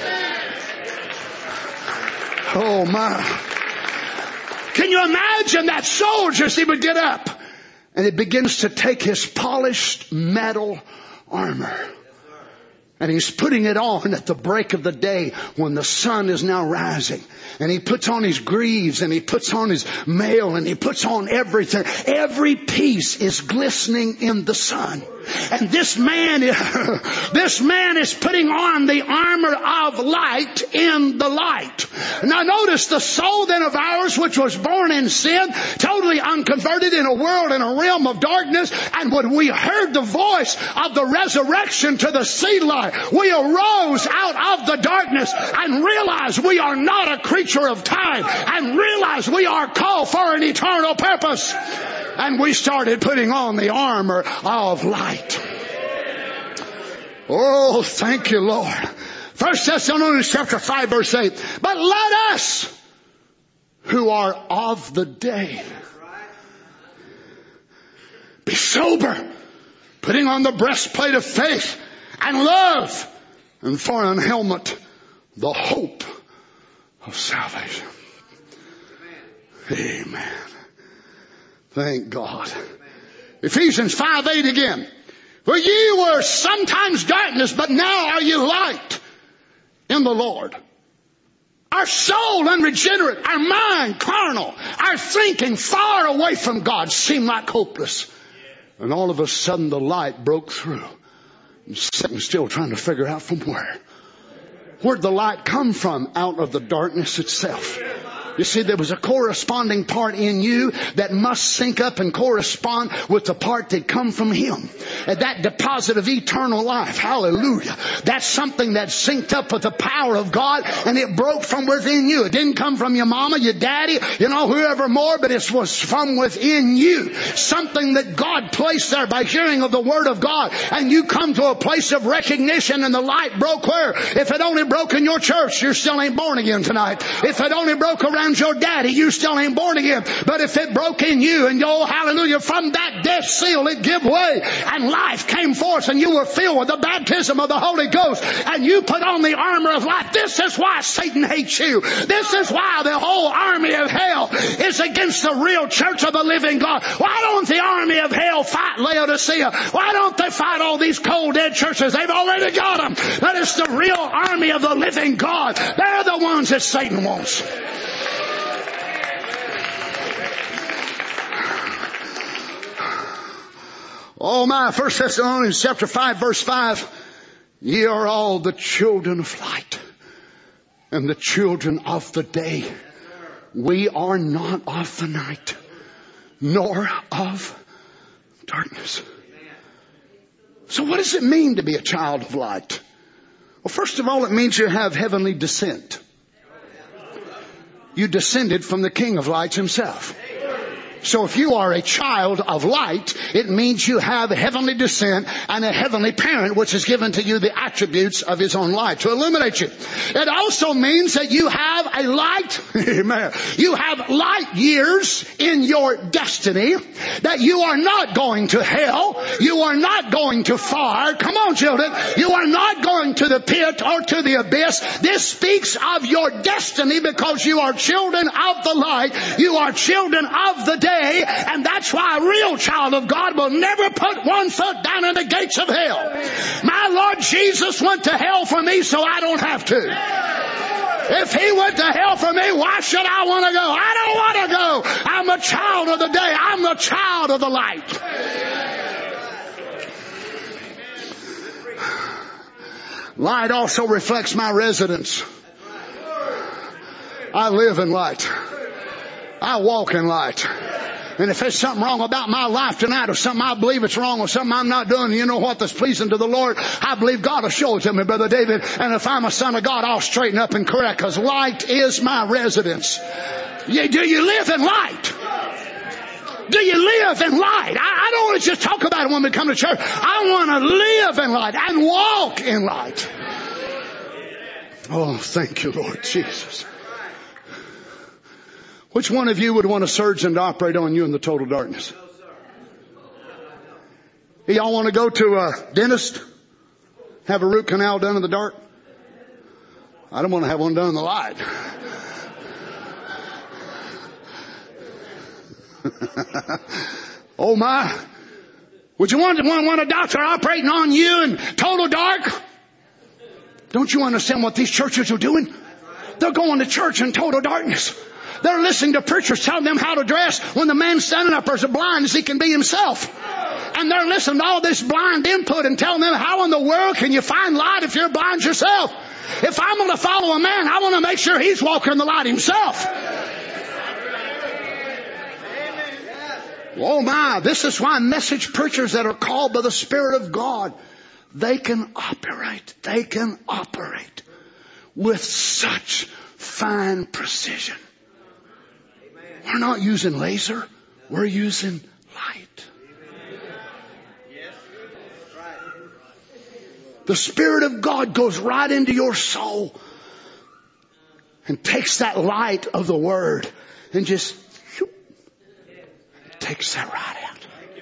Oh my. Can you imagine that soldier as he would get up and he begins to take his polished metal armor, and he's putting it on at the break of the day when the sun is now rising, and he puts on his greaves and he puts on his mail and he puts on everything. Every piece is glistening in the sun. And this man is putting on the armor of light in the light. Now notice the soul then of ours, which was born in sin, totally unconverted in a world, in a realm of darkness. And when we heard the voice of the resurrection to the seed-light, we arose out of the darkness and realized we are not a creature of time, and realized we are called for an eternal purpose. And we started putting on the armor of light. Oh, thank you, Lord. 1 Thessalonians chapter 5 verse 8. But let us who are of the day be sober, putting on the breastplate of faith and love, and for an helmet the hope of salvation. Amen. Thank God. Ephesians 5:8 again. For ye were sometimes darkness, but now are you light in the Lord. Our soul unregenerate, our mind carnal, our thinking far away from God seemed like hopeless. And all of a sudden the light broke through. And Satan's still trying to figure out from where. Where'd the light come from? Out of the darkness itself. You see, there was a corresponding part in you that must sync up and correspond with the part that come from Him. And that deposit of eternal life. Hallelujah. That's something that synced up with the power of God, and it broke from within you. It didn't come from your mama, your daddy, whoever more, but it was from within you. Something that God placed there by hearing of the Word of God. And you come to a place of recognition, and the light broke where? If it only broke in your church, you still ain't born again tonight. If it only broke around your daddy, you still ain't born again. But if it broke in you, and hallelujah, from that death seal it give way and life came forth, and you were filled with the baptism of the Holy Ghost, and you put on the armor of life. This is why Satan hates you. This is why the whole army of hell is against the real church of the living God. Why don't the army of hell fight Laodicea? Why don't they fight all these cold dead churches? They've already got them. But it's the real army of the living God. They're the ones that Satan wants. Oh my, 1 Thessalonians chapter 5 verse 5. Ye are all the children of light and the children of the day. We are not of the night, nor of darkness. So what does it mean to be a child of light? Well, first of all, it means you have heavenly descent. You descended from the King of lights Himself. So if you are a child of light, it means you have heavenly descent and a heavenly parent which has given to you the attributes of His own light to illuminate you. It also means that you have a light, amen, you have light years in your destiny, that you are not going to hell, you are not going to fire, come on children, you are not going to the pit or to the abyss. This speaks of your destiny because you are children of the light, you are children of the day. And that's why a real child of God will never put one foot down in the gates of hell. My Lord Jesus went to hell for me so I don't have to. If He went to hell for me, why should I want to go? I don't want to go. I'm a child of the day. I'm a child of the light. Light also reflects my residence. I live in light. I walk in light. And if there's something wrong about my life tonight, or something I believe it's wrong, or something I'm not doing, you know what, that's pleasing to the Lord, I believe God will show it to me, Brother David. And if I'm a son of God, I'll straighten up and correct, because light is my residence. Do you live in light? Do you live in light? I don't want to just talk about it when we come to church. I want to live in light and walk in light. Oh, thank you, Lord Jesus. Which one of you would want a surgeon to operate on you in the total darkness? Y'all want to go to a dentist? Have a root canal done in the dark? I don't want to have one done in the light. Oh my. Would you want a doctor operating on you in total dark? Don't you understand what these churches are doing? They're going to church in total darkness. They're listening to preachers telling them how to dress when the man standing up is as blind as he can be himself. And they're listening to all this blind input and telling them, how in the world can you find light if you're blind yourself? If I'm going to follow a man, I want to make sure he's walking in the light himself. Oh my, this is why message preachers that are called by the Spirit of God, they can operate with such fine precision. We're not using laser. We're using light. The Spirit of God goes right into your soul and takes that light of the Word and just takes that right out.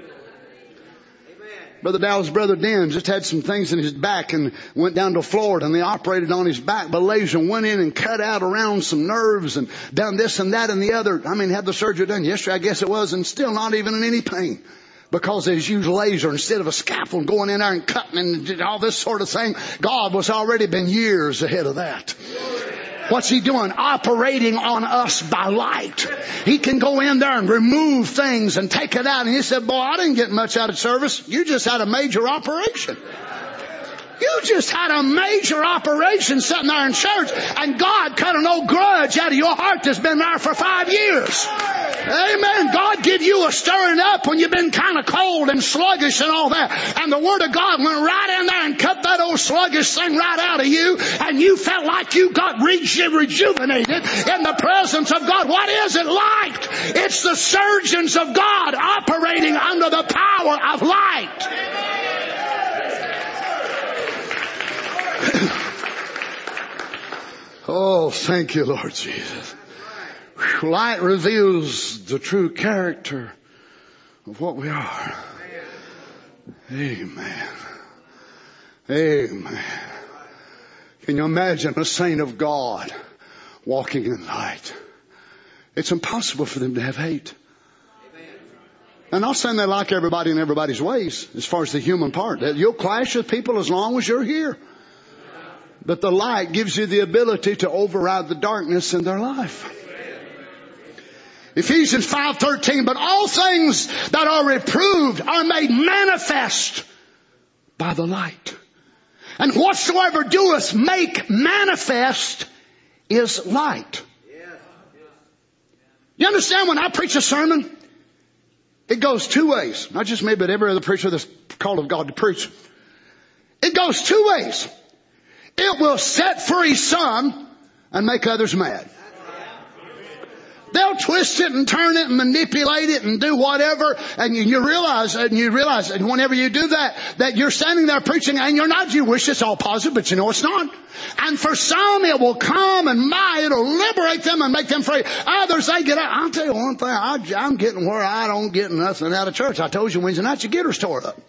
Brother Dow's brother Dan just had some things in his back and went down to Florida, and they operated on his back by laser and went in and cut out around some nerves and done this and that and the other. I mean, had the surgery done yesterday, I guess it was, and still not even in any pain. Because they used laser instead of a scalpel and going in there and cutting and all this sort of thing. God was already been years ahead of that. What's He doing? Operating on us by light. He can go in there and remove things and take it out. And he said, boy, I didn't get much out of service. You just had a major operation. You just had a major operation sitting there in church, and God cut an old grudge out of your heart that's been there for 5 years. Amen. God give you a stirring up when you've been kind of cold and sluggish and all that. And the Word of God went right in there and cut that old sluggish thing right out of you, and you felt like you got rejuvenated in the presence of God. What is it? Light. It's the surgeons of God operating under the power of light. Oh, thank you, Lord Jesus. Light reveals the true character of what we are. Amen. Amen. Can you imagine a saint of God walking in light? It's impossible for them to have hate. And I'm not saying they like everybody in everybody's ways as far as the human part. You'll clash with people as long as you're here. But the light gives you the ability to override the darkness in their life. Ephesians 5:13, but all things that are reproved are made manifest by the light. And whatsoever doeth make manifest is light. You understand when I preach a sermon? It goes two ways. Not just me, but every other preacher that's called of God to preach. It goes two ways. It will set free some and make others mad. They'll twist it and turn it and manipulate it and do whatever. And you realize that whenever you do that you're standing there preaching and you're not, you wish it's all positive, but you know it's not. And for some it will come and it'll liberate them and make them free. Others, they get out. I'll tell you one thing, I'm getting where I don't get nothing out of church. I told you Wednesday night your getter's tore up.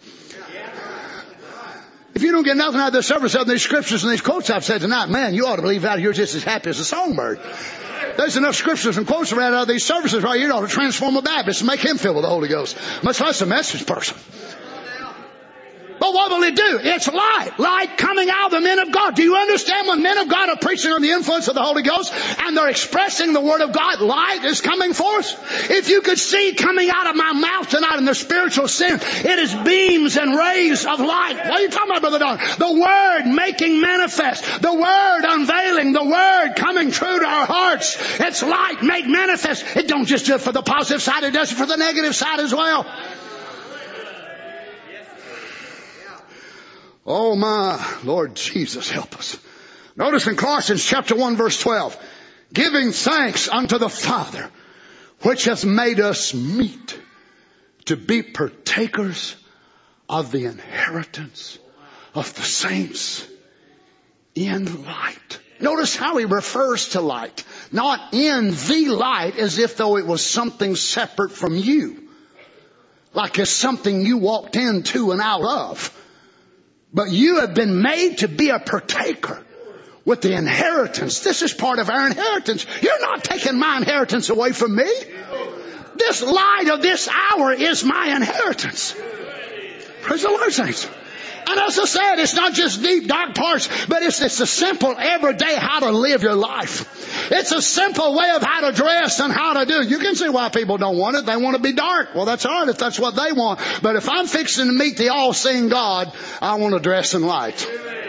If you don't get nothing out of this service other than these scriptures and these quotes I've said tonight, man, you ought to leave out of here just as happy as a songbird. There's enough scriptures and quotes around out of these services right here that ought to transform a Baptist and make him filled with the Holy Ghost. Much less a message person. But what will it do? It's light. Light coming out of the men of God. Do you understand when men of God are preaching on the influence of the Holy Ghost and they're expressing the Word of God, light is coming forth? If you could see coming out of my mouth tonight in the spiritual sense, it is beams and rays of light. What are you talking about, Brother Don? The Word making manifest. The Word unveiling. The Word coming true to our hearts. It's light made manifest. It don't just do it for the positive side. It does it for the negative side as well. Oh my Lord Jesus, help us. Notice in Colossians chapter 1 verse 12, giving thanks unto the Father, which hath made us meet to be partakers of the inheritance of the saints in light. Notice how he refers to light. Not in the light as if though it was something separate from you. Like it's something you walked into and out of. But you have been made to be a partaker with the inheritance. This is part of our inheritance. You're not taking my inheritance away from me. This light of this hour is my inheritance. Praise the Lord, saints. And as I said, it's not just deep, dark parts, but it's a simple, everyday how to live your life. It's a simple way of how to dress and how to do. You can see why people don't want it. They want to be dark. Well, that's all right if that's what they want. But if I'm fixing to meet the all-seeing God, I want to dress in light.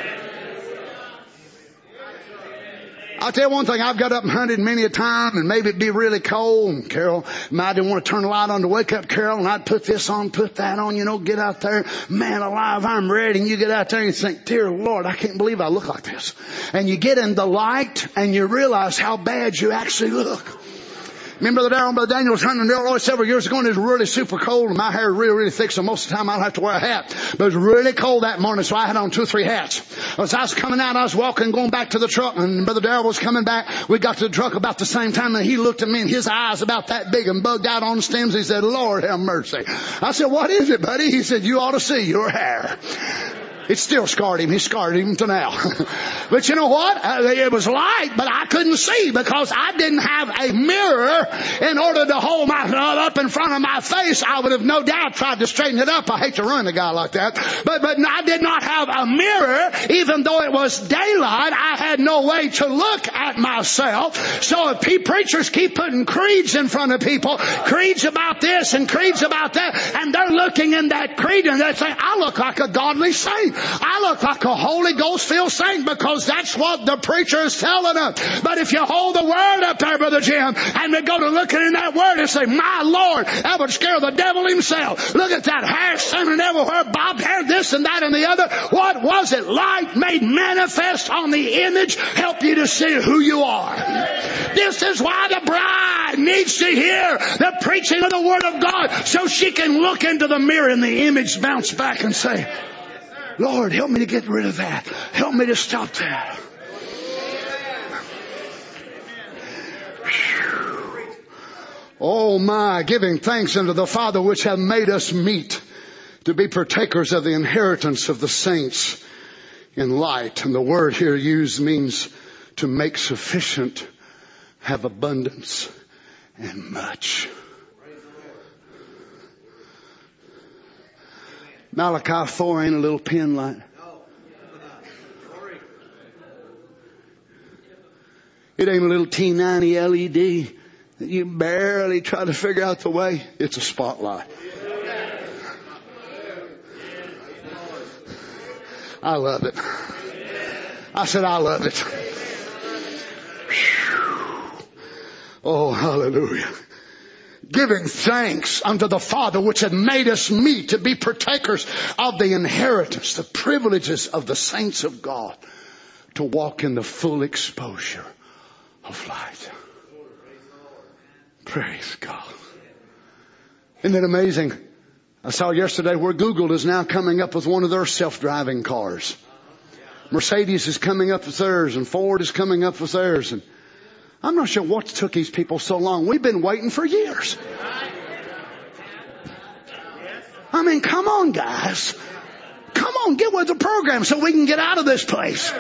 I'll tell you one thing, I've got up and hunted many a time and maybe it'd be really cold and Carol might didn't want to turn the light on to wake up Carol and I'd put this on, put that on, get out there. Man alive, I'm ready. And you get out there and you think, dear Lord, I can't believe I look like this. And you get in the light and you realize how bad you actually look. Remember Brother Daniel was hunting in Illinois several years ago and it was really super cold and my hair was really, really thick, so most of the time I don't have to wear a hat. But it was really cold that morning, so I had on 2 or 3 hats. As I was coming out, I was walking, going back to the truck, and Brother Darrell was coming back. We got to the truck about the same time, and he looked at me, and his eyes about that big and bugged out on the stems. He said, Lord have mercy. I said, what is it, buddy? He said, you ought to see your hair. It still scarred him. He scarred him to now. But you know what? It was light, but I couldn't see because I didn't have a mirror in order to hold my up in front of my face. I would have no doubt tried to straighten it up. I hate to run a guy like that. But I did not have a mirror. Even though it was daylight, I had no way to look at myself. So if preachers keep putting creeds in front of people, creeds about this and creeds about that, and they're looking in that creed and they're saying, I look like a godly saint. I look like a Holy Ghost-filled saint because that's what the preacher is telling us. But if you hold the Word up there, Brother Jim, and we go to looking in that Word and say, my Lord, that would scare the devil himself. Look at that hair standing everywhere, bobbed hair, this and that and the other. What was it? Light made manifest on the image, help you to see who you are. This is why the bride needs to hear the preaching of the Word of God so she can look into the mirror and the image bounce back and say, Lord, help me to get rid of that. Help me to stop that. Oh my, giving thanks unto the Father which hath made us meet to be partakers of the inheritance of the saints in light. And the word here used means to make sufficient, have abundance, and much. Malachi 4 ain't a little pin light. It ain't a little T90 LED that you barely try to figure out the way. It's a spotlight. I love it. I said I love it. Oh, hallelujah. Giving thanks unto the Father which had made us meet to be partakers of the inheritance, the privileges of the saints of God, to walk in the full exposure of light. Praise God. Isn't it amazing? I saw yesterday where Google is now coming up with one of their self-driving cars. Mercedes is coming up with theirs, and Ford is coming up with theirs. And I'm not sure what took these people so long. We've been waiting for years. I mean, come on, guys. Come on, get with the program so we can get out of this place.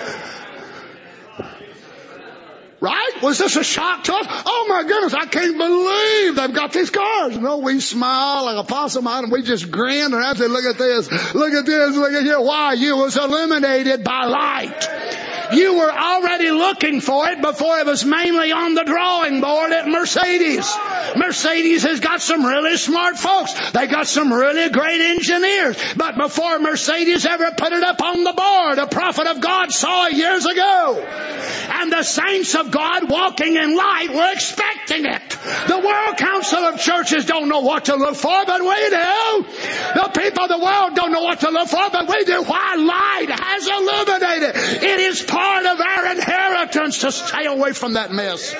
Right? Was this a shock to us? Oh my goodness, I can't believe they've got these cars. No, we smile like a possum out and we just grin and I say, look at this, look at this, look at here. Why? You was eliminated by light. You were already looking for it before it was mainly on the drawing board at Mercedes. Mercedes has got some really smart folks. They got some really great engineers. But before Mercedes ever put it up on the board, a prophet of God saw it years ago. And the saints of God walking in light were expecting it. The World Council of Churches don't know what to look for, but we do. The people of the world don't know what to look for, but we do. Why? Light has illuminated. It is part of our inheritance to stay away from that mess.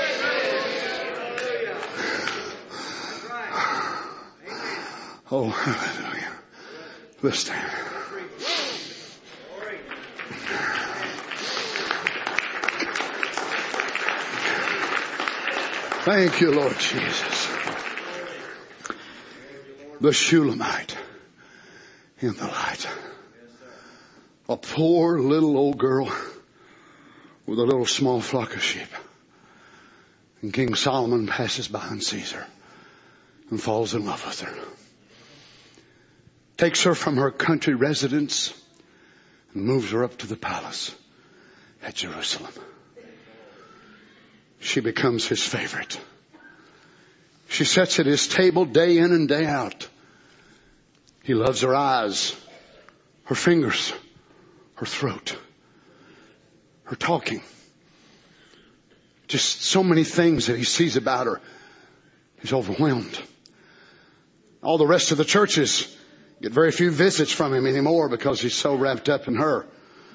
Oh, hallelujah. Let's stand. Thank you, Lord Jesus. The Shulamite in the light. A poor little old girl with a little small flock of sheep. And King Solomon passes by and sees her and falls in love with her. Takes her from her country residence and moves her up to the palace at Jerusalem. She becomes his favorite. She sits at his table day in and day out. He loves her eyes, her fingers, her throat, her talking. Just so many things that he sees about her. He's overwhelmed. All the rest of the churches get very few visits from him anymore because he's so wrapped up in her.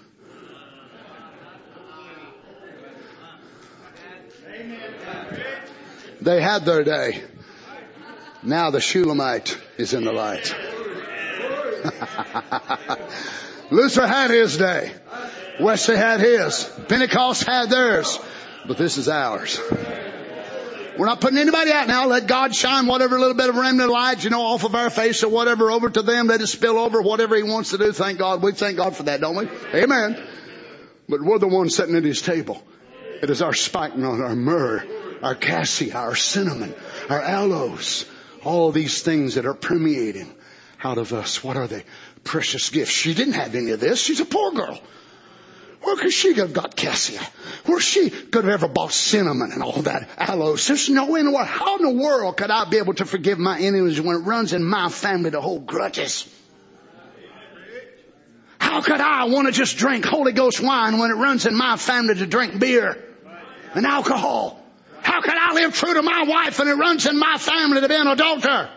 They had their day. Now the Shulamite is in the light. Luther had his day. Wesley had his. Pentecost had theirs. But this is ours. We're not putting anybody out now. Let God shine whatever little bit of remnant light, off of our face or whatever over to them. Let it spill over whatever he wants to do. Thank God. We thank God for that, don't we? Amen. But we're the ones sitting at his table. It is our spikenard, our myrrh, our cassia, our cinnamon, our aloes. All these things that are permeating out of us. What are they? Precious gifts. She didn't have any of this. She's a poor girl. Where could she have got cassia? Where she could have ever bought cinnamon and all that aloes? There's no way in the world. How in the world could I be able to forgive my enemies when it runs in my family to hold grudges? How could I want to just drink Holy Ghost wine when it runs in my family to drink beer and alcohol? How can I live true to my wife when it runs in my family to be an adulterer?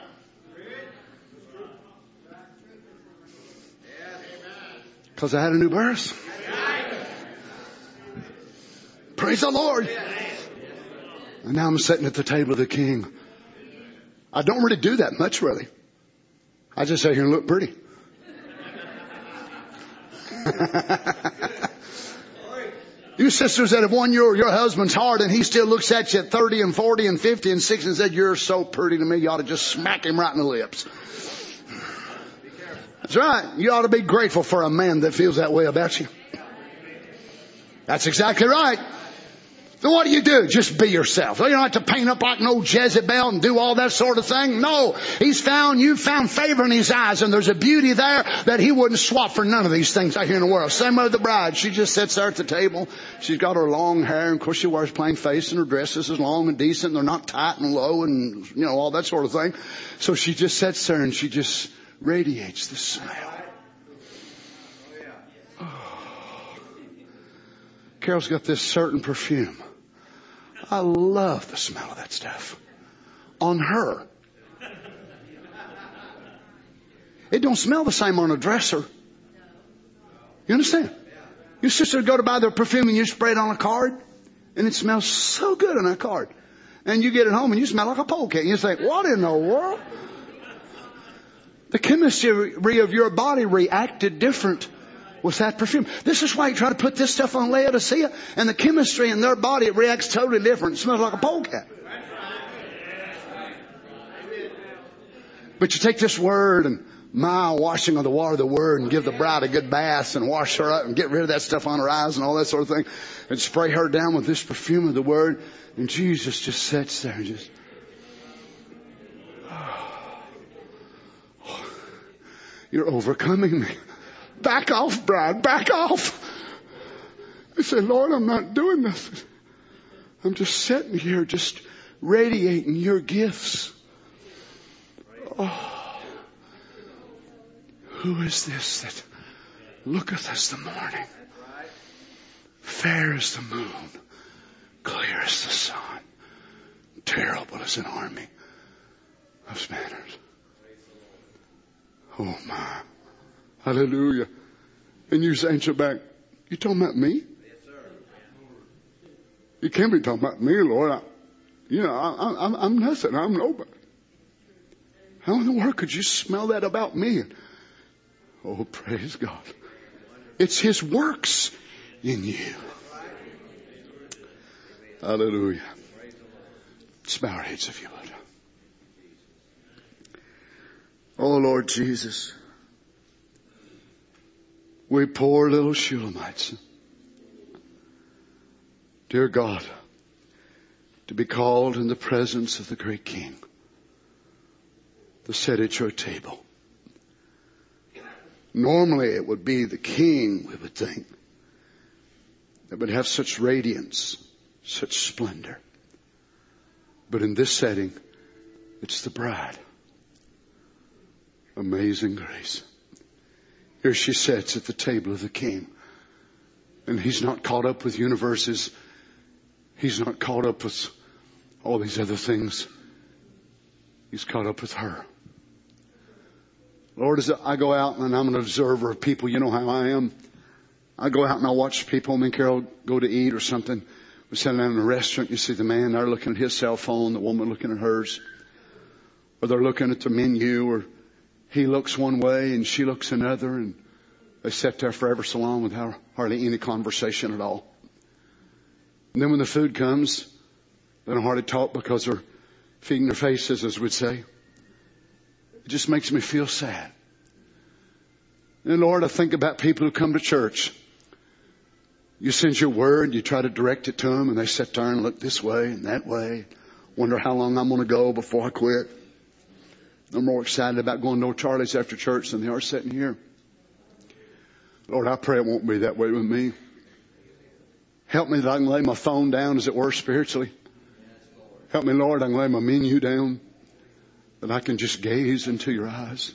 Because I had a new birth. Praise the Lord. And now I'm sitting at the table of the King. I don't really do that much, really. I just sit here and look pretty. You sisters that have won your husband's heart and he still looks at you at 30 and 40 and 50 and 60 and said, you're so pretty to me, you ought to just smack him right in the lips. That's right. You ought to be grateful for a man that feels that way about you. That's exactly right. So what do? Just be yourself. You don't have to paint up like no Jezebel and do all that sort of thing. No. You found favor in his eyes, and there's a beauty there that he wouldn't swap for none of these things out here in the world. Same with the bride. She just sits there at the table. She's got her long hair, and of course she wears plain face, and her dresses is long and decent, and they're not tight and low and, all that sort of thing. So she just sits there and she just radiates the smell. Carol's got this certain perfume. I love the smell of that stuff. On her. It don't smell the same on a dresser. You understand? Your sister go to buy their perfume and you spray it on a card. And it smells so good on that card. And you get it home and you smell like a polecat. And you think, what in the world? The chemistry of your body reacted different with that perfume. This is why you try to put this stuff on Laodicea, and the chemistry in their body, it reacts totally different. It smells like a polecat. But you take this word and mild washing of the water of the word and give the bride a good bath and wash her up and get rid of that stuff on her eyes and all that sort of thing and spray her down with this perfume of the word. And Jesus just sits there and just, you're overcoming me. Back off, bride. Back off. I say, Lord, I'm not doing this. I'm just sitting here, just radiating your gifts. Oh, who is this that looketh as the morning, fair as the moon, clear as the sun, terrible as an army of spanners? Oh my. Hallelujah. And you say, Angel back, you talking about me? You can't be talking about me, Lord. I'm nothing. I'm nobody. How in the world could you smell that about me? Oh, praise God. It's His works in you. Hallelujah. Let's bow our heads if you would. Oh, Lord Jesus. We poor little Shulamites. Dear God, to be called in the presence of the great King, to sit at your table. Normally it would be the King, we would think, that would have such radiance, such splendor. But in this setting, it's the bride. Amazing grace. Here she sits at the table of the King. And He's not caught up with universes. He's not caught up with all these other things. He's caught up with her. Lord, as I go out and I'm an observer of people, you know how I am. I go out and I watch people. Me and Carol go to eat or something. We're sitting down in a restaurant. You see the man there looking at his cell phone, the woman looking at hers. Or they're looking at the menu, or he looks one way and she looks another, and they sit there forever so long without hardly any conversation at all. And then when the food comes, they don't hardly talk because they're feeding their faces, as we'd say. It just makes me feel sad. And Lord, I think about people who come to church. You send your word, you try to direct it to them, and they sit there and look this way and that way. Wonder how long I'm going to go before I quit. They're more excited about going to Old Charlie's after church than they are sitting here. Lord, I pray it won't be that way with me. Help me that I can lay my phone down, as it were, spiritually. Help me, Lord, I can lay my menu down, that I can just gaze into your eyes.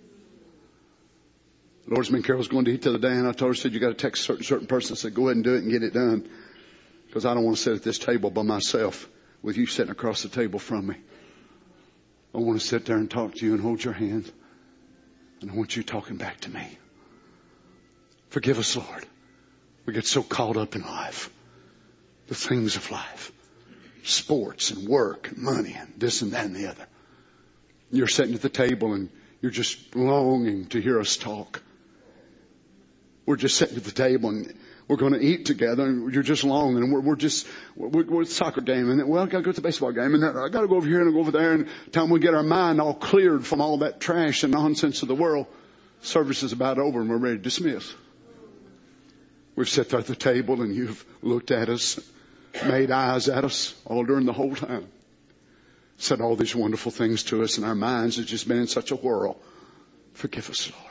Lord's been Carol's going to eat the other day, and I told her, said, you got to text a certain person. I said, go ahead and do it and get it done. Because I don't want to sit at this table by myself with you sitting across the table from me. I want to sit there and talk to you and hold your hand. And I want you talking back to me. Forgive us, Lord. We get so caught up in life. The things of life. Sports and work and money and this and that and the other. You're sitting at the table and you're just longing to hear us talk. We're just sitting at the table and we're going to eat together, and you're just longing, and we're at the soccer game, and well, I got to go to the baseball game, and I got to go over here and go over there, and time we get our mind all cleared from all that trash and nonsense of the world, service is about over and we're ready to dismiss. We've sat there at the table and you've looked at us, made eyes at us all during the whole time, said all these wonderful things to us, and our minds have just been in such a whirl. Forgive us, Lord.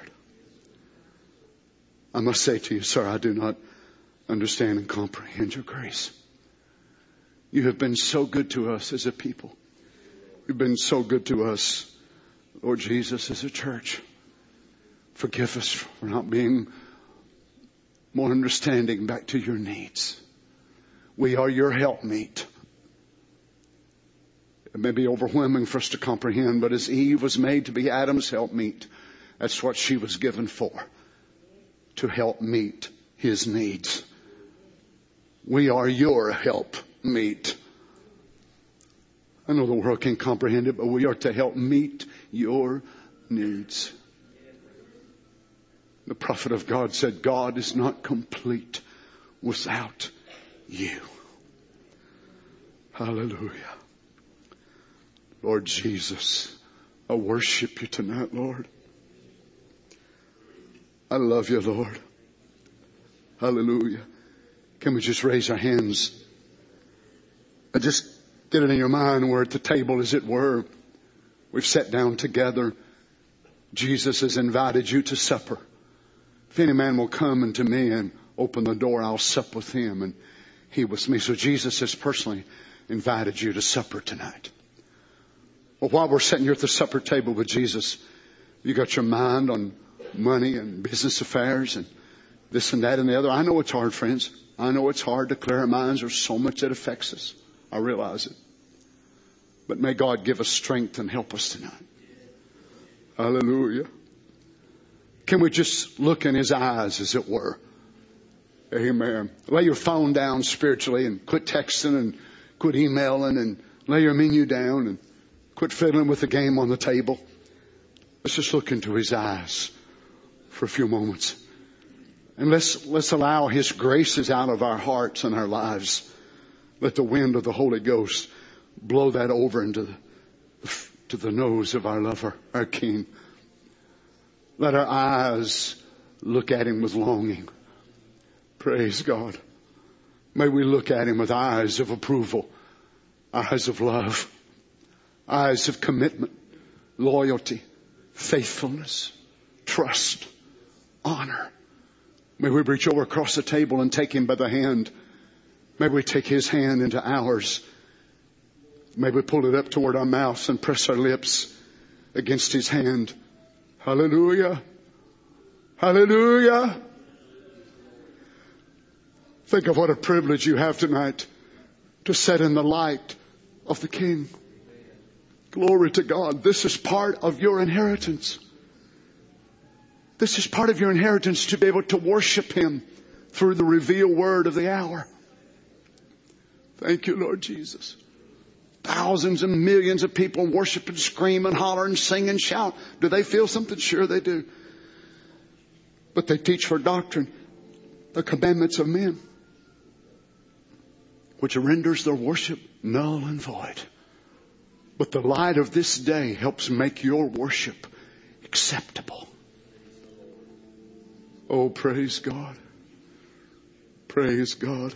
I must say to you, sir, I do not understand and comprehend your grace. You have been so good to us as a people. You've been so good to us, Lord Jesus, as a church. Forgive us for not being more understanding back to your needs. We are your helpmeet. It may be overwhelming for us to comprehend, but as Eve was made to be Adam's helpmeet, that's what she was given for. To help meet his needs. We are your help meet. I know the world can't comprehend it, but we are to help meet your needs. The prophet of God said, God is not complete without you. Hallelujah. Lord Jesus, I worship you tonight, Lord. I love you, Lord. Hallelujah. Can we just raise our hands? I just get it in your mind. We're at the table, as it were. We've sat down together. Jesus has invited you to supper. If any man will come unto me and open the door, I'll sup with him and he with me. So Jesus has personally invited you to supper tonight. Well, while we're sitting here at the supper table with Jesus, you got your mind on money and business affairs and this and that and the other. I know it's hard, friends. I know it's hard to clear our minds. There's so much that affects us. I realize it. But may God give us strength and help us tonight. Hallelujah. Can we just look in His eyes, as it were? Amen. Lay your phone down spiritually and quit texting and quit emailing and lay your menu down and quit fiddling with the game on the table. Let's just look into His eyes for a few moments. And let's allow His graces out of our hearts and our lives. Let the wind of the Holy Ghost blow that over into the nose of our lover, our King. Let our eyes look at Him with longing. Praise God. May we look at Him with eyes of approval, eyes of love, eyes of commitment, loyalty, faithfulness, trust, honor. May we reach over across the table and take Him by the hand. May we take His hand into ours. May we pull it up toward our mouths and press our lips against His hand. Hallelujah. Hallelujah. Think of what a privilege you have tonight to sit in the light of the King. Glory to God. This is part of your inheritance. This is part of your inheritance, to be able to worship Him through the revealed word of the hour. Thank you, Lord Jesus. Thousands and millions of people worship and scream and holler and sing and shout. Do they feel something? Sure they do. But they teach for doctrine the commandments of men, which renders their worship null and void. But the light of this day helps make your worship acceptable. Oh, praise God. Praise God.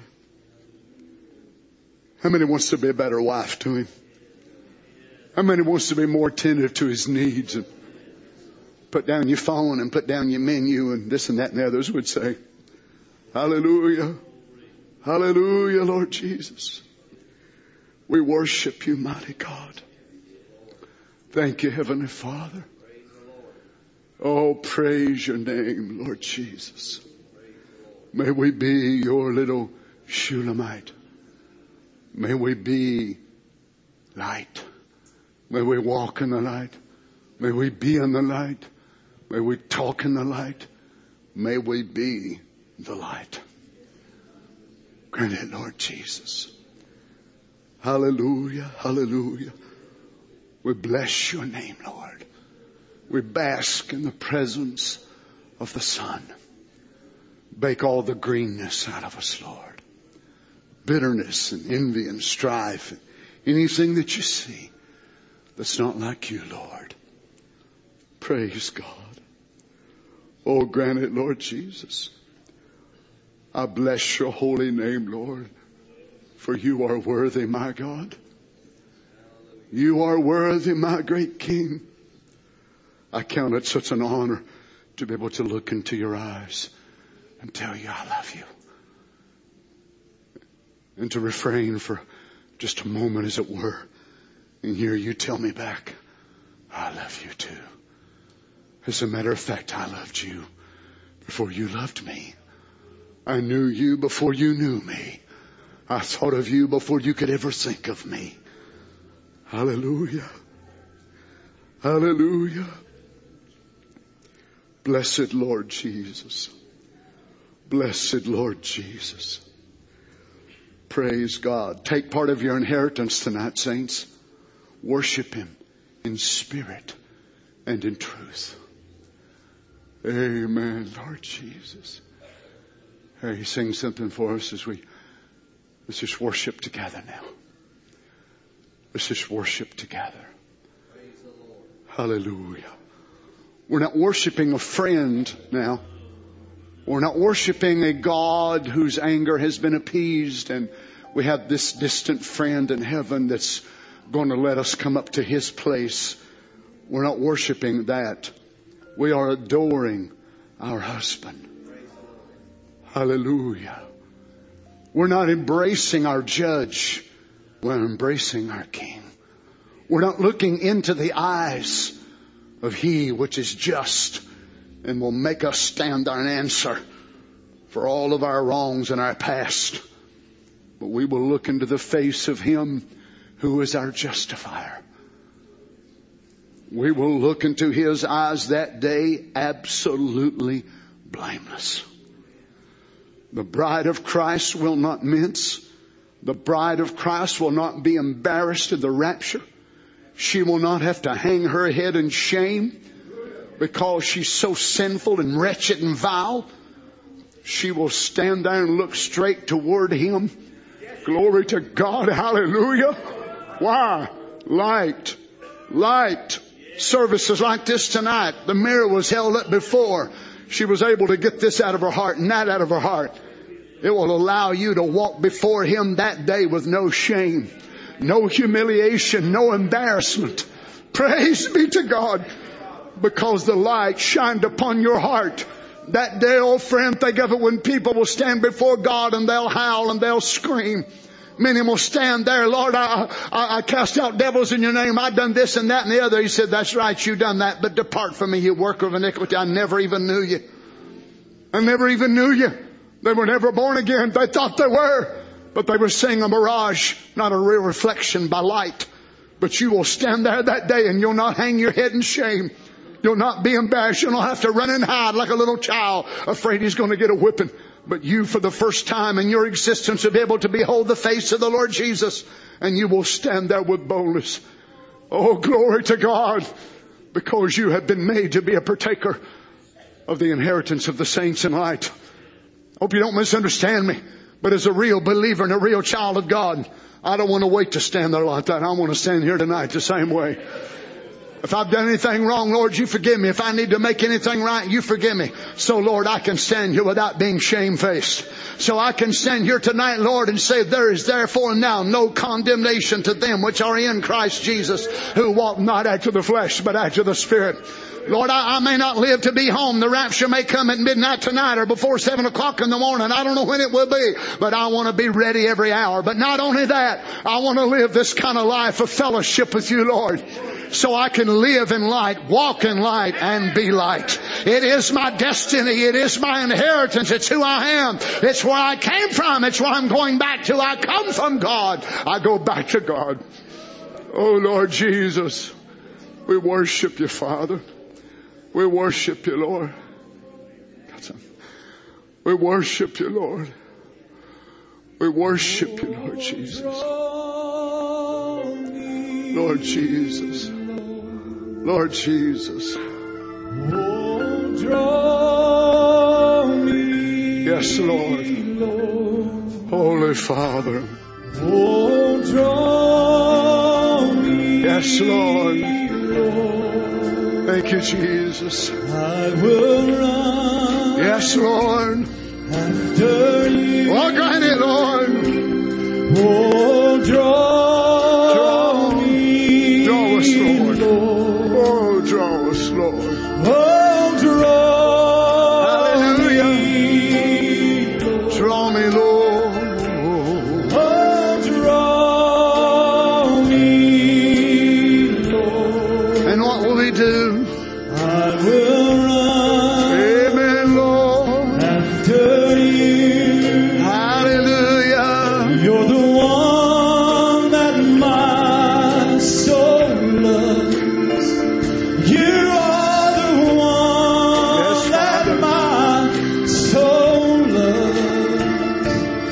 How many wants to be a better wife to Him? How many wants to be more attentive to His needs and put down your phone and put down your menu and this and that and the others would say? Hallelujah. Hallelujah, Lord Jesus. We worship you, mighty God. Thank you, Heavenly Father. Oh, praise your name, Lord Jesus. May we be your little Shulamite. May we be light. May we walk in the light. May we be in the light. May we talk in the light. May we be the light. Grant it, Lord Jesus. Hallelujah. Hallelujah. We bless your name, Lord. We bask in the presence of the sun. Bake all the greenness out of us, Lord. Bitterness and envy and strife and anything that you see that's not like you, Lord. Praise God. Oh, grant it, Lord Jesus. I bless your holy name, Lord, for you are worthy, my God. You are worthy, my great King. I count it such an honor to be able to look into your eyes and tell you I love you. And to refrain for just a moment, as it were, and hear you tell me back, I love you too. As a matter of fact, I loved you before you loved me. I knew you before you knew me. I thought of you before you could ever think of me. Hallelujah. Hallelujah. Blessed Lord Jesus. Blessed Lord Jesus. Praise God. Take part of your inheritance tonight, saints. Worship Him in spirit and in truth. Amen, Lord Jesus. Hey, sing something for us as let's just worship together now. Let's just worship together. Praise the Lord. Hallelujah. We're not worshiping a friend now. We're not worshiping a God whose anger has been appeased, and we have this distant friend in heaven that's going to let us come up to His place. We're not worshiping that. We are adoring our husband. Hallelujah. We're not embracing our judge. We're embracing our King. We're not looking into the eyes of He which is just and will make us stand there and answer for all of our wrongs in our past. But we will look into the face of Him who is our justifier. We will look into His eyes that day absolutely blameless. The bride of Christ will not mince. The bride of Christ will not be embarrassed in the rapture. She will not have to hang her head in shame because she's so sinful and wretched and vile. She will stand there and look straight toward Him. Glory to God. Hallelujah. Why? Light. Services like this tonight. The mirror was held up before. She was able to get this out of her heart and that out of her heart. It will allow you to walk before Him that day with no shame, no humiliation, no embarrassment. Praise be to God, because the light shined upon your heart. That day, old friend, think of it when people will stand before God and they'll howl and they'll scream. Many will stand there, Lord, I cast out devils in your name. I done this and that and the other. He said, that's right, you done that, but depart from me, you worker of iniquity. I never even knew you. I never even knew you. They were never born again. They thought they were, but they were seeing a mirage, not a real reflection by light. But you will stand there that day and you'll not hang your head in shame. You'll not be embarrassed. You'll not have to run and hide like a little child, afraid he's going to get a whipping. But you, for the first time in your existence, will be able to behold the face of the Lord Jesus. And you will stand there with boldness. Oh, glory to God. Because you have been made to be a partaker of the inheritance of the saints in light. Hope you don't misunderstand me. But as a real believer and a real child of God, I don't want to wait to stand there like that. I want to stand here tonight the same way. If I've done anything wrong, Lord, you forgive me. If I need to make anything right, you forgive me. So, Lord, I can stand here without being shamefaced. So I can stand here tonight, Lord, and say, there is therefore now no condemnation to them which are in Christ Jesus, who walk not after the flesh, but after the Spirit. Lord, I may not live to be home. The rapture may come at midnight tonight or before 7 o'clock in the morning. I don't know when it will be, but I want to be ready every hour. But not only that, I want to live this kind of life of fellowship with you, Lord, so I can live in light, walk in light, and be light. It is my destiny. It is my inheritance. It's who I am. It's where I came from. It's where I'm going back to. I come from God. I go back to God. Oh, Lord Jesus, we worship you, Father. We worship you, Lord. We worship you, Lord. We worship you, Lord Jesus. Lord Jesus. Lord Jesus. Yes, Lord. Holy Father. Yes, Lord. Thank you, Jesus. I will run. Yes, Lord. After you. Oh, grant it, Lord. Oh, draw me. Draw us, Lord. Lord. Oh, draw us, Lord. Oh, draw. Hallelujah. Me, Lord. Draw me, Lord. Oh, draw me, Lord. And what will we do? I will run. Amen, Lord. After you. Hallelujah. You're the one that my soul loves. You are the one Yes, that Father. my soul loves.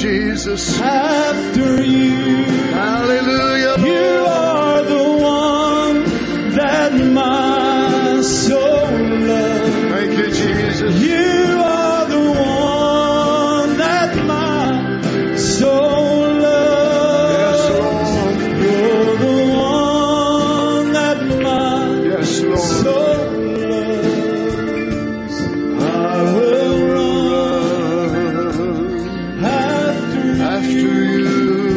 Jesus. After you, Hallelujah. you are the one that my soul loves. Thank you, Jesus. You are the one that my soul loves. You're the one that my Yes, Lord. soul loves. I will run after you.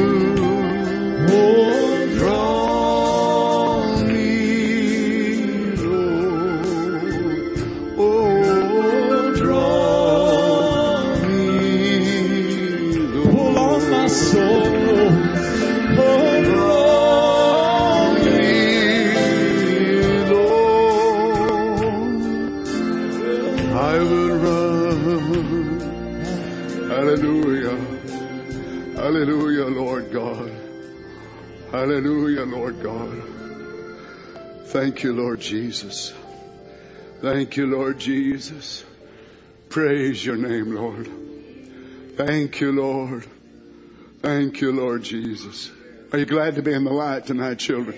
Oh, Draw me, Lord. Oh, draw me, Lord. pull on my soul. Oh, Draw me, Lord. I will run. Hallelujah. Hallelujah, Lord God. Hallelujah, Lord God. Thank you, Lord Jesus. Thank you, Lord Jesus. Praise your name, Lord. Thank you, Lord. Thank you, Lord Jesus. Are you glad to be in the light tonight, children?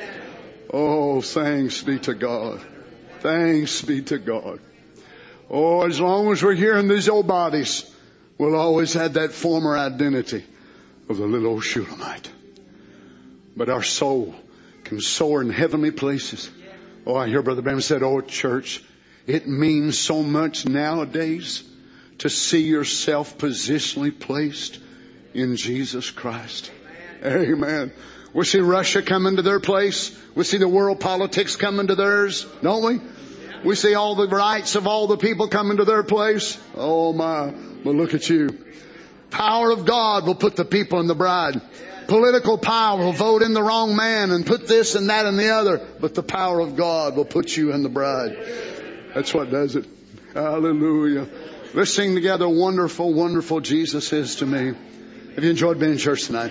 Oh, thanks be to God. Thanks be to God. Oh, as long as we're here in these old bodies, we'll always have that former identity of the little old Shulamite. But our soul can soar in heavenly places. Oh, I hear Brother Branham said, oh, church, it means so much nowadays to see yourself positionally placed in Jesus Christ. Amen. We see Russia coming to their place. We see the world politics coming to theirs, don't we? We see all the rights of all the people coming to their place. Oh my, but look at you. Power of God will put the people in the bride. Political power will vote in the wrong man and put this and that and the other. But the power of God will put you in the bride. That's what does it. Hallelujah. Let's sing together, wonderful, wonderful Jesus is to me. Have you enjoyed being in church tonight?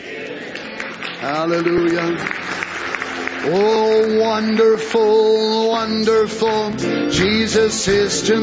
Hallelujah. Oh, wonderful, wonderful Jesus is to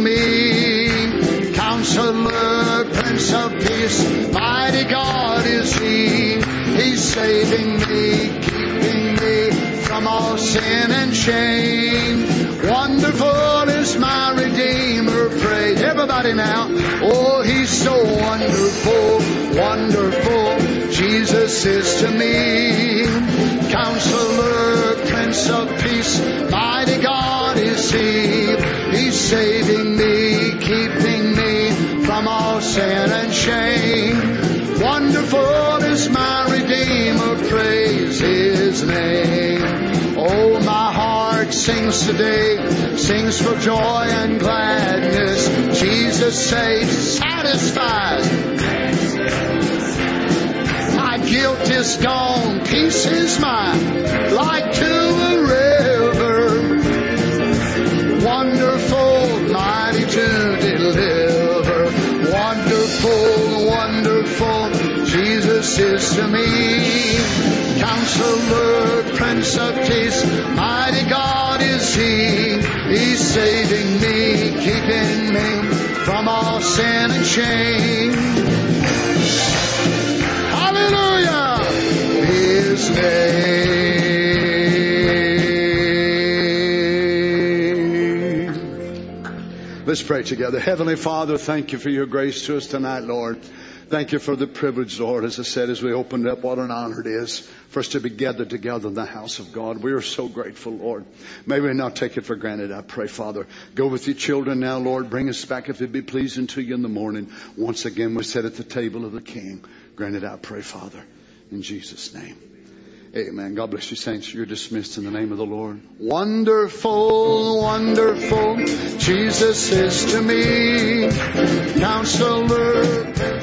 me. Counselor, Prince of Peace, mighty God is He. He's saving me, keeping me from all sin and shame. Wonderful is my Redeemer, praise everybody now. Oh, He's so wonderful, wonderful, Jesus is to me. Counselor, Prince of Peace, mighty God is He. He's saving me, keeping me from all sin and shame. Wonderful is my Redeemer, praise His name. Oh, my heart sings today, sings for joy and gladness. Jesus saves, satisfies. My guilt is gone, peace is mine, like to a river. Wonderful, mighty to deliver. Wonderful, wonderful, Jesus is to me. Counselor, Prince of Peace, mighty God is He. He's saving me, keeping me from all sin and shame. Hallelujah! His name. Let's pray together. Heavenly Father, thank you for your grace to us tonight, Lord. Thank you for the privilege, Lord, as I said, as we opened up, what an honor it is for us to be gathered together in the house of God. We are so grateful, Lord. May we not take it for granted, I pray, Father. Go with your children now, Lord. Bring us back if it be pleasing to you in the morning. Once again, we sit at the table of the King. Grant it, I pray, Father, in Jesus' name. Amen. God bless you, saints. You're dismissed in the name of the Lord. Wonderful, wonderful, Jesus is to me. Counselor.